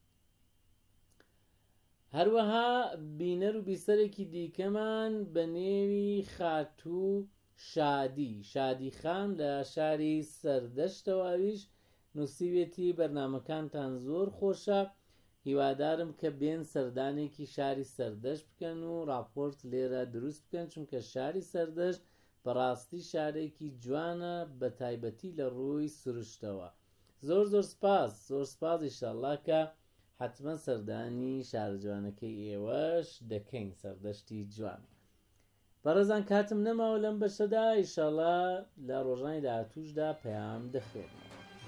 هەروەها بینەر و بیسەرێکی دیکەمان بە نێوی خاتوو شادی خان لە شاری سەردەشتەواویش نووسیوێتی بەرنامەکانتان زۆر خۆشە، هیوادارم کە بێن سەردانێکی شاری سەردەشت بکەن و راپۆرت لێرە دروست بکەن، چونکە شاری سەردەشت بەڕاستی شارێکی جوانە بە تایبەتی لە ڕووی سروشتەوە. زۆر سپاس ئینشەڵا کە حتمما سەردانی شارە جوانەکەی ئێوەش دەکەین، سەردەشتی جوان. بەڕێزان کاتم نەماوە لەم بەشەدا، ئینشەڵا لە ڕۆژانی داهاتووشدا پەیام دەخوێنەوە.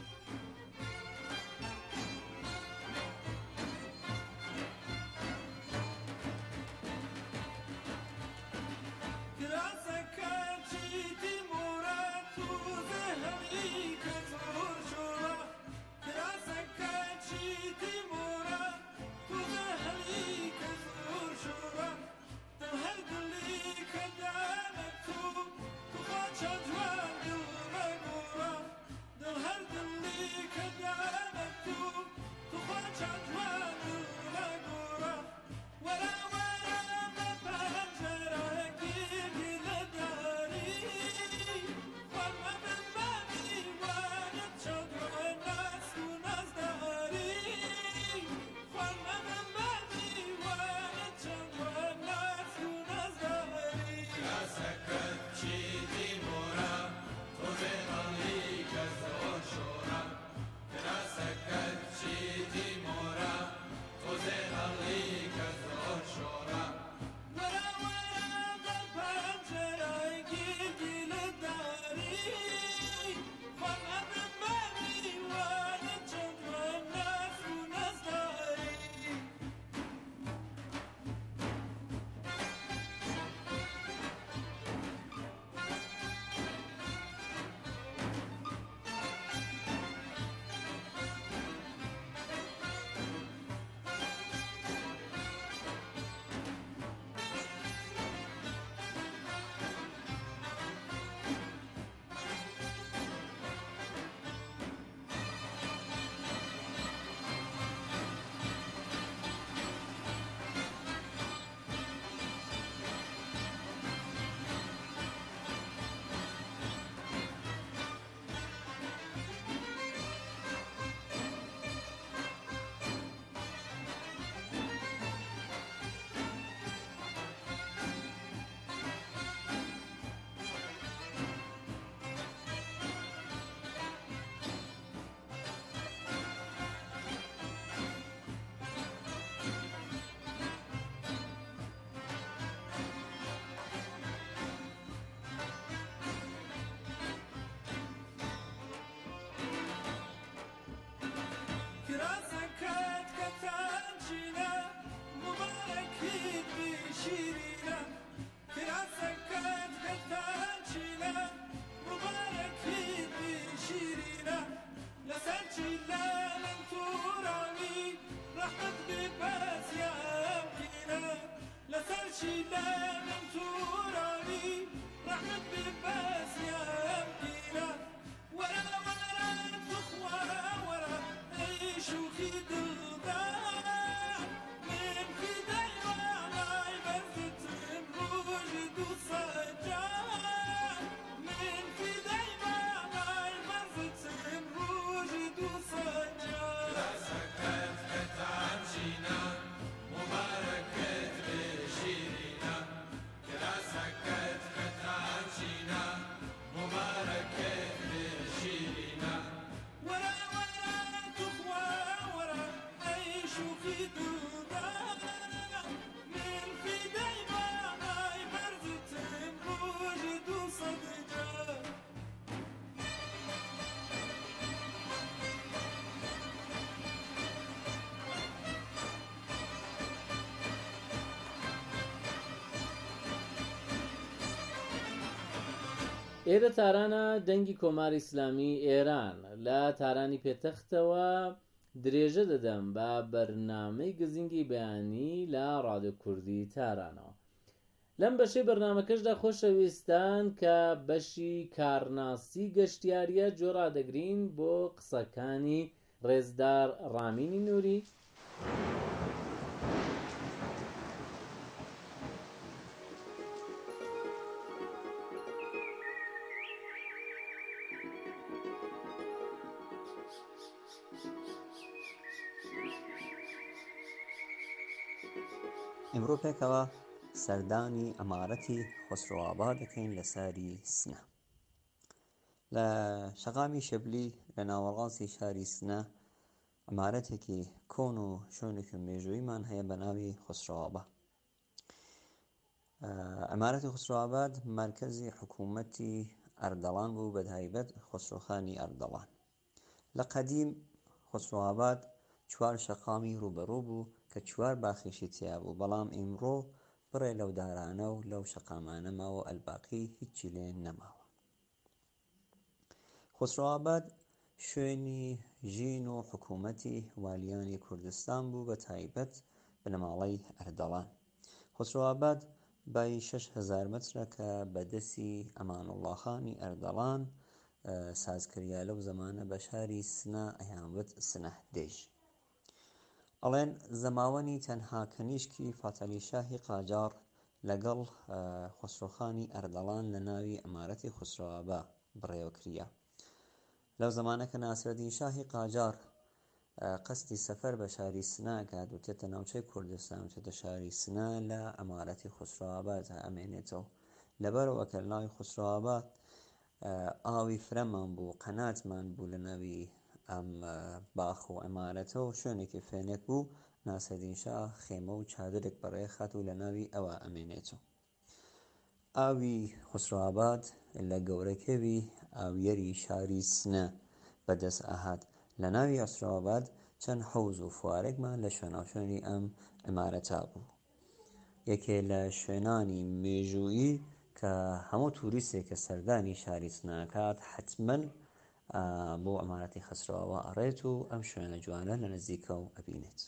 ئێرە تارانە دەنگی کۆماری ئیسلامی ئێران لە تارانی پێتەختەوە درێژە دەدەم بە بەرنامەی گزینگی بەیانی لە ڕادیۆ کوردی تارانەوە. لەم بەشەی بەرنامەکەشدا خۆشەویستان کە بەشی کارناسی گەشتیاریە جۆڕادەگرین بۆ قسەکانی ڕێزدار ڕامینی نووری. ئەمڕۆ پێکەوە سەردانی ئەمارەتی خۆسڕەواباد دەکەین لە ساری سنە. لە شەقامی شەبلی لە ناوەڕاستی شاری سنە ئەمارەتێکی کۆن و شوێنێکی مێژوویمان هەیە بە ناوی خۆسڕەوابە. ئەمارەتی خۆسڕەواباد مرکزی حکوومەتی ئەردەڵان بوو، بە تایبەت خۆسڕۆخانی ئەردەڵان. لە قەدیم خۆسڕەواباد 4 شەقامی ڕوبەڕوو بوو کە 4 باخیشی تیا بوو، بەڵام ئیمڕۆ بڕێ لەو دارانە و لەو شەقامانە ماوە، ئەلباقی هیچی لێ نەماوە. خۆسڕەواباد شوێنی ژین و حکوومەتی والیانی کوردستان بوو، بە تایبەت بنەماڵەی ئەردەڵان. خۆسڕەواباد بای 6,000 مەترە کە بەدەستی ئەمانوڵڵاخانی ئەردەڵان سازکریا لەو زەمانە بە شاری سنە ئەیانوت سنە دێژ. ئەڵێن زەماوەنی تەنها کەنیشکی فاتەلی شاهی قاجار لەگەڵ خۆسڕۆخانی ئەردەڵان لە ناوی ئەمارەتی خۆسڕەوابە بڕێوەکریا. لەو زەمانە کە ناسرەدین شاهی قاجار قەستی سەفەر بە شاری سنە کات و تێتە ناوچەی کوردستان و تێتە شاری سنە، لە ئەمارەتی خۆسڕەواباد ئەمێنێتەوە. لەبەرەوە کە ناوی خۆسڕەواباد ئاوی فرەمان بوو، قەناتمان بوو لە ناوی ئەم باخ و ئەمارەتەوە، شوێنێکی فێنێک بوو، ناسرەدین شا خێمە و چادرێک بەڕێخات و لە ناوی ئەوە ئەمێنێتەوە. ئاوی خۆسڕەواباد لە گەورەکەوی ئاویەری شاری سنە بەدەست ئاهات. لە ناوی خۆسڕەواباد چەند حەوز و فوارێکمان لە شوێناوشوێنی ئەم ئەمارەتا بوو. یەکێ لە شوێنانی مێژوویی کە هەموو توریستێک کە سەردانی شاری سنەکات حتمەن بۆ ئەمارەتی خۆسڕەوابە ئەڕێت و ئەم شوێنە جوانە لە نزیکە و ئەبینێت.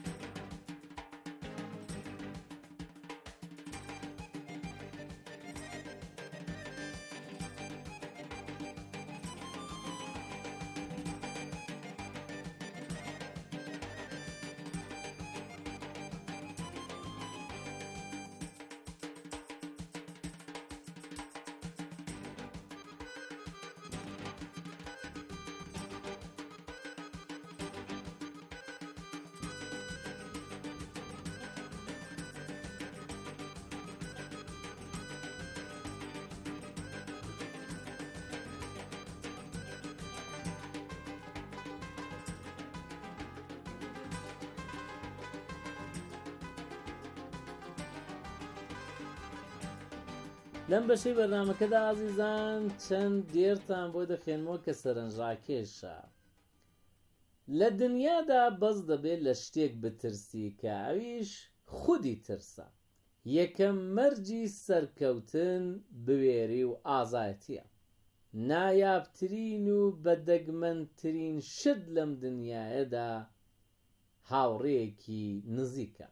لەم بەشەی بەرنامەکەدا ئازیزان چەند دێرتان بۆ دەخێنمەوە کە سەرنجڕاکێشە. لە دنیادا بەس دەبێت لە شتێک بترسی کە ئەویش خودی ترسە. یەکەم مەرجی سەرکەوتن بوێری و ئازایەتیە. نایابترین و بەدەگمەنترین شت لەم دنیاەدا هاوڕێیەکی نزیکە.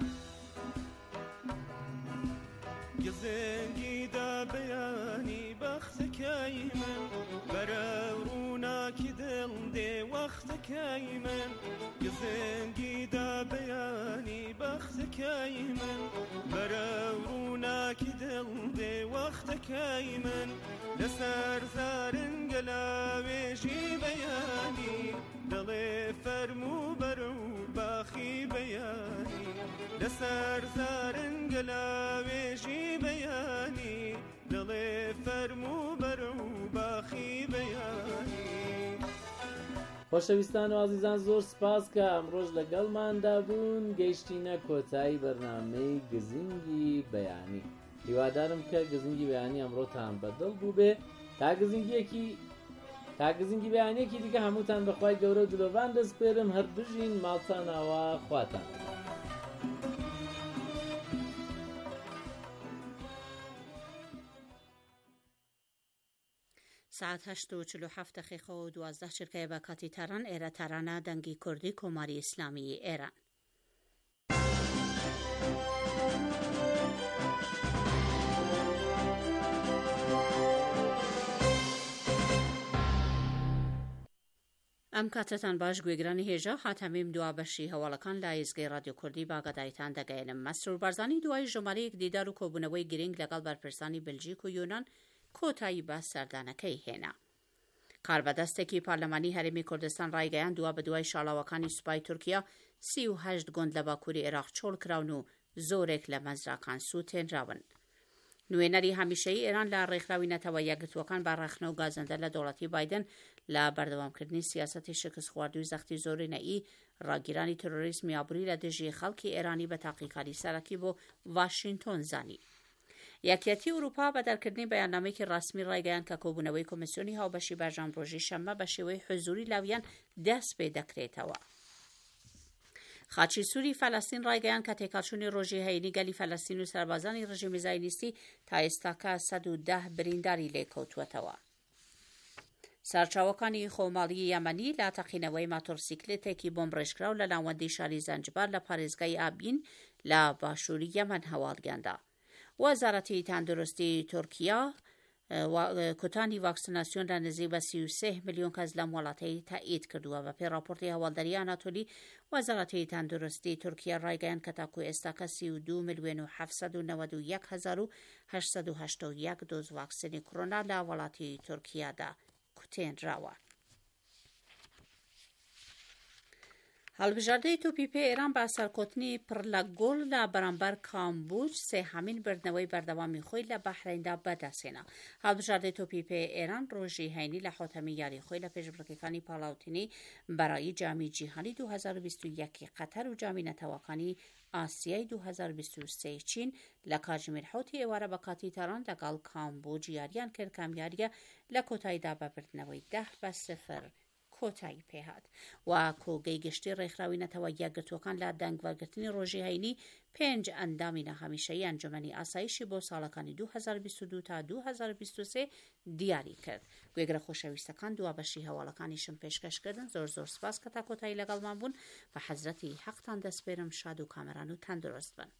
گزنگیدا بەیانی بەختەکەی من، بەرە ڕووناکی دڵ دێ وەختەکەی من. گزنگیدا بەیانی بەختەکەی من، بەرە ڕووناکی دڵ دێ وەختەکەی من. لەسەر زارنگە لاوێژی بەیانی، دڵێ فەرموو بەرە و باخی بەیانی. لەسەر زارنگە لاوێژی بەیانی، دڵێ فەرموو بەرە و باخی بەیانی. خۆشەویستان و ئازیزان، زۆر سپاس کە ئەمڕۆژ لەگەڵماندا بوون. گەیشتینە کۆتایی بەرنامەی گزینگی بەیانی. هیوادارم کە گزینگی بەیانی ئەمڕۆتان بەدڵ بوو بێ. تا گزینگی بەیانێکی دیکە هەمووتان بەخوای گەورە و دلۆڤان دەسپێرم. هەر بژین ماڵتان ئاوا خواتان. ساعت 8:47 دقیقه و 12 چرکه با کاتی تران ایره ترانه دنگی کردی کماری اسلامی ایران. ئەم کاتتان باش گوێگرانی هێژە هاتەمیم دوا بەشی هەواڵەکان لە ئیزگەی رادیۆ کوردی باگەدایتان دەگەێنم. مەسرور بارزانی دوای ژمارەیەک دیدار و کۆبوونەوەی گرنگ لەگەڵ بەرپرسانی بلژیک و یۆنان کۆتایی بە سەردانەکەی هێنا. کاربەدەستێکی پارلەمانی هەرێمی کوردستان ڕایگەیان دوا بە دوای شاڵاوەکانی سوپای تورکیا 38 گوند لە باکووری عێراق چۆڵ کراون و زۆرێک لە مەزراکان سووتێنراون. نوێنەری هەمیشەیی ئێران لە ڕێکخراوی نەتەوە یەکگرتووەکان بە ڕەخنە و گازەندە لە دەوڵەتی بایدن لە بەردەوامکردنی سیاسەتی شکست خواردووی زەختی زۆری نەئی ڕاگیرانی تۆرۆریزمی ئابووری لە دژی خەڵکی ئێرانی بە تاقیکاری سەرەکی بۆ واشنگتۆن زانی. یەکێتی ئوروپا بە دەرکردنی بەیاننامەیەکی ڕاسمی ڕایگەیان کە کۆبوونەوەی کۆمیسیۆنی هاوبەشی بەرژەمڕۆژی شەممە بە شێوەی حزوری لاویان دەست پێ دەکرێتەوە. خاچی سووری فەلەستین ڕایگەیان کە تێکەڵچوونی ڕۆژی هەینی گەلی فەلەستین و سەربازانی ڕژیمی زاینیستی تا ئێستاکە 110 برینداری لێکەوتووەتەوە. سەرچاوەکانی خۆماڵی یەمەنی لا تەقینەوەی ماتۆرسیکلێتێکی بۆمڕێژکراو لە ناوەندی شاری زەنجبار لە پارێزگای ئابین لە باشووری یەمەن هەواڵگەندا. وەزارەتی تەندروستی تورکیا کوتانی ڤاکسیناسیۆن لە نزیک بە 33 ملیۆن کەس لەم وڵاتەی تایید کردووە. بە پێی راپۆرتی هەواڵدەری ئاناتۆلی وەزارەتی تەندروستی تورکیا ڕایگەیان کە تاکو ئێستاکە 32 ملیۆن و 791,881 دۆز ڤاکسینی کۆڕۆنا لە وڵاتی تورکیادا کوتێنراوە. هەڵبژاردەی توپیپێ ئێران بە سەرکۆتنی پڕ لە گۆڵ لە بەرامبەر کامبوج سێهەمین بردنەوەی بەردەوامی خۆی لە بەحریندا بەدەستێنا. هەڵبژاردەی توپیپێ ئێران ڕۆژی هەینی لە حوتەمی یاری خۆی لە پێشبڕکێکانی پاڵاوتنی بەرایی جامی جیهانی 2021 قەتەر و جامی نەتەوەکانی ئاسیای 2023 چین لە کاتژمێر حوتی ئێوارە بە کاتی تەران لەگەڵ کامبوج یاریان کرد کامیاریە لە کۆتاییدا بە بردنەوەی 10-0 کۆتایی پێهات. و کۆگەی گشتی ڕێکخراوی نەتەوە یەکگرتووەکان لە دەنگوەرگرتنی ڕۆژی هەینی 5 ئەندامی نەهەمیشەیی ئەنجومەنی ئاسایشی بۆ ساڵەکانی 2022 تا 2023 دیاری کرد. گوێگرە خۆشەویستەکان دوا بەشی هەواڵەکانیشم پێشکەشکردن. زۆر سپاس کە تا کۆتایی لەگەڵمان بوون. بە حەزرەتی حەقتان دەسپێرم. شاد و کامەران و تەندروست بن.